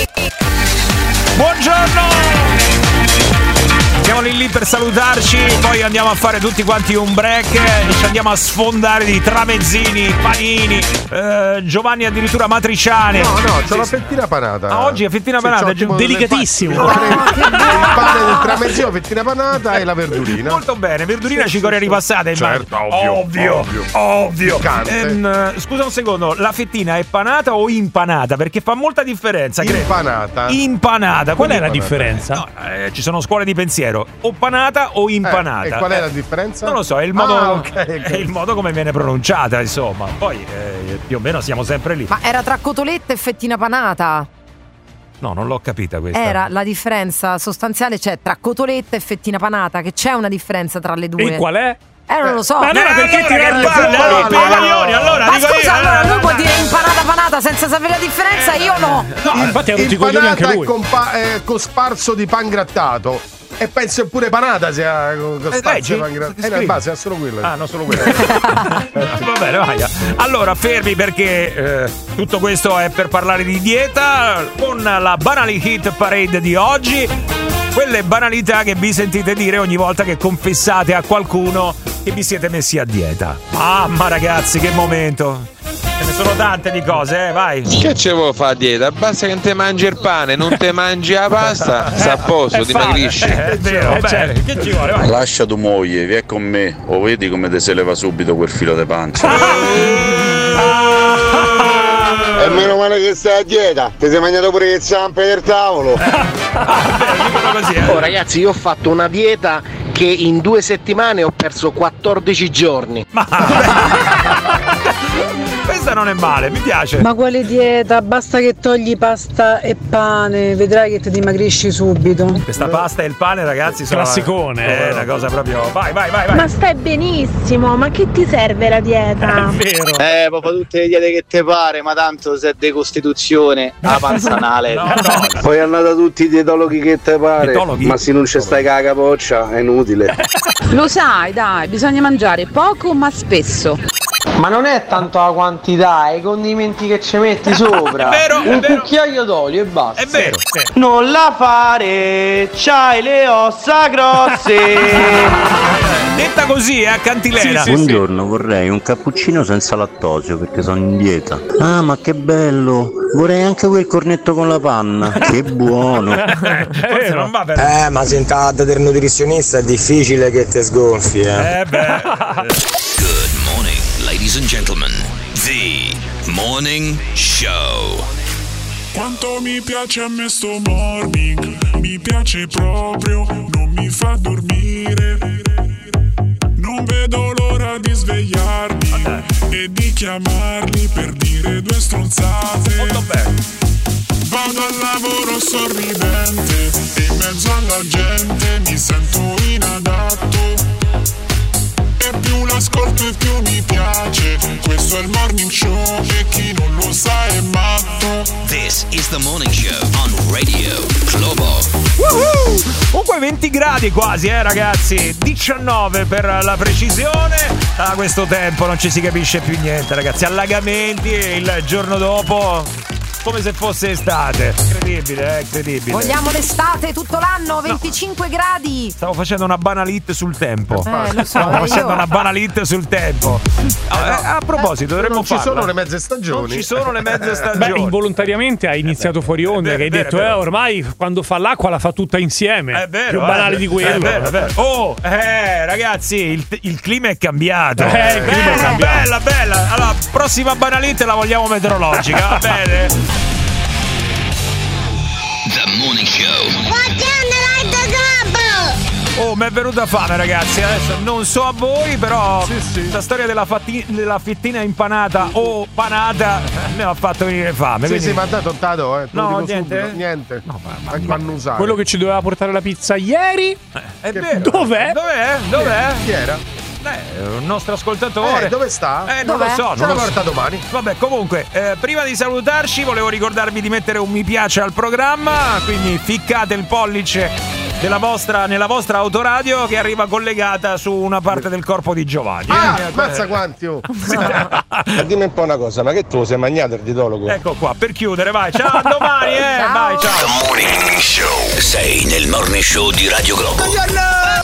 Buongiorno! Siamo lì lì per salutarci, poi andiamo a fare tutti quanti un break e ci andiamo a sfondare di tramezzini, panini, eh, Giovanni addirittura matriciane. No, no, c'ho Sì, la sì. fettina panata. Ah, oggi è fettina Sì, panata, c'ho tipo delle delicatissimo. pa- il pane del tramezzino, fettina panata e la verdurina. Molto bene, verdurina, Sì, cicoria sì, ripassata, certo, immagino. ovvio, ovvio, ovvio. Piccante. Ehm, scusa un secondo, la fettina è panata o impanata? Perché fa molta differenza, credo. Impanata. Impanata. Qual è quindi- la differenza? No, eh, ci sono scuole di pensiero, o panata o impanata. Eh, e qual è Eh, la differenza? Non lo so, è il modo, Ah, ok, ok. è il modo come viene pronunciata, insomma. Poi eh, più o meno siamo sempre lì. Ma era tra cotoletta e fettina panata? No, non l'ho capita questa. Era la differenza sostanziale, c'è tra cotoletta e fettina panata, che c'è una differenza tra le due. E qual è? Eh, non lo so. Ma allora Eh, perché allora, tirare che le palle, palle? rompi i coglioni, allora, Ma dico scusa, io, allora eh, lui può eh, dire impanata panata senza sapere la differenza, io no. No, infatti ha rotti i coglioni anche Impanata lui. è compa- è cosparso di pan grattato. E penso pure panata sia cosparso leggi? di pan grattato. Che Eh, no, scrivi? basta, è solo quello. Ah, non solo quello. Va bene, vai. Allora, fermi perché eh, tutto questo è per parlare di dieta con la Banali Hit Parade di oggi. Quelle banalità che vi sentite dire ogni volta che confessate a qualcuno che vi siete messi a dieta. Mamma ragazzi, che momento. Ce ne sono tante di cose, eh, vai. Che ce vuoi fare a dieta? Basta che non te mangi il pane, non te mangi la pasta, sta a posto, dimagrisci. È vero, bene, che ci vuole, vai. Lascia tua moglie, vieni con me, o vedi come ti si leva subito quel filo di pancia. E meno male che stai a dieta, ti sei mangiato pure le zampe del tavolo. Così, eh. Oh ragazzi, io ho fatto una dieta che in due settimane ho perso quattordici giorni. Ma questa non è male, mi piace. Ma quale dieta? Basta che togli pasta e pane, vedrai che ti dimagrisci subito. Questa pasta e il pane, ragazzi, sono Classicone. È una cosa proprio. Vai, vai, vai, vai. Ma stai benissimo, ma che ti serve la dieta? È vero. Eh, proprio tutte le diete che te pare, ma tanto se è decostituzione, la panza anale. No, no. Poi andate tutti i dietologhi che te pare, Dietologhi? ma se non ci stai con la capoccia è inutile. Lo sai, dai, bisogna mangiare poco ma spesso. Ma non è tanto la quantità, è i condimenti che ci metti sopra. È vero, è Un vero. cucchiaio d'olio e basta. È vero. Non la fare, c'hai le ossa grosse. Detta così, è a cantilena. Sì, sì, Buongiorno, vorrei un cappuccino senza lattosio perché sono in dieta. Ah, ma che bello! Vorrei anche quel cornetto con la panna. Che buono! Forse non va per. Eh, ma sentata del nutrizionista è difficile che te sgonfi, eh. Eh beh. Good morning, ladies and gentlemen. The Morning Show. Quanto mi piace a me sto morning, mi piace proprio, non mi fa dormire. Non vedo l'ora di svegliarmi e di chiamarli per dire due stronzate. Molto bene. Vado al lavoro sorridente e in mezzo alla gente mi sento inadatto. E più l'ascolto e più mi piace. Questo è il morning show e chi non lo sa è matto. This is the morning show on Radio Globo. Woohoo! Comunque Comunque venti gradi quasi, eh ragazzi, diciannove per la precisione. A questo tempo non ci si capisce più niente, ragazzi. Allagamenti e il giorno dopo come se fosse estate. Incredibile, eh, incredibile. Vogliamo l'estate tutto l'anno, venticinque no. gradi. Stavo facendo una banalit sul tempo. Eh, lo so, Stavo facendo io. una banalit sul tempo. Eh, a proposito, dovremmo non ci farla. sono le mezze stagioni. Non ci sono le mezze stagioni. Beh, involontariamente hai iniziato fuori onda, È che hai vero, detto, è eh, vero. ormai quando fa l'acqua la fa tutta insieme. È vero. Più eh, banale di quello. È vero, è vero. Oh, eh, ragazzi, il, il clima è cambiato. Eh, il clima è bella, cambiato. bella, bella. Allora, prossima banalit la vogliamo meteorologica, va bene? The Morning Show. Oh, mi è venuta fame, ragazzi. Adesso non so a voi, però Sì, sì. la storia della, fatti- della fettina impanata o panata mi ha fatto venire fame. Sì, quindi- sì, ma dato tanto, eh. te lo No, dico niente? subito. Niente. No, ma- ma- Anche annusare. Quello che ci doveva portare la pizza ieri. È vero. Dov'è? Dov'è? Dov'è? Chi era? Eh, un nostro ascoltatore. Eh, dove sta? Eh, non Dov'è? lo so, Ce non la lo so. porta domani. Vabbè, comunque, eh, prima di salutarci volevo ricordarvi di mettere un mi piace al programma, quindi ficcate il pollice della vostra, nella vostra autoradio che arriva collegata su una parte del corpo di Giovanni. Ah, Eh, mazza quanti, oh. Ma dimmi un po' una cosa, ma che tu sei magnato il dietologo? Ecco qua, per chiudere, vai. Ciao, a domani, eh. Ciao. Vai, ciao. The Morning Show. Sei nel Morning Show di Radio Globo.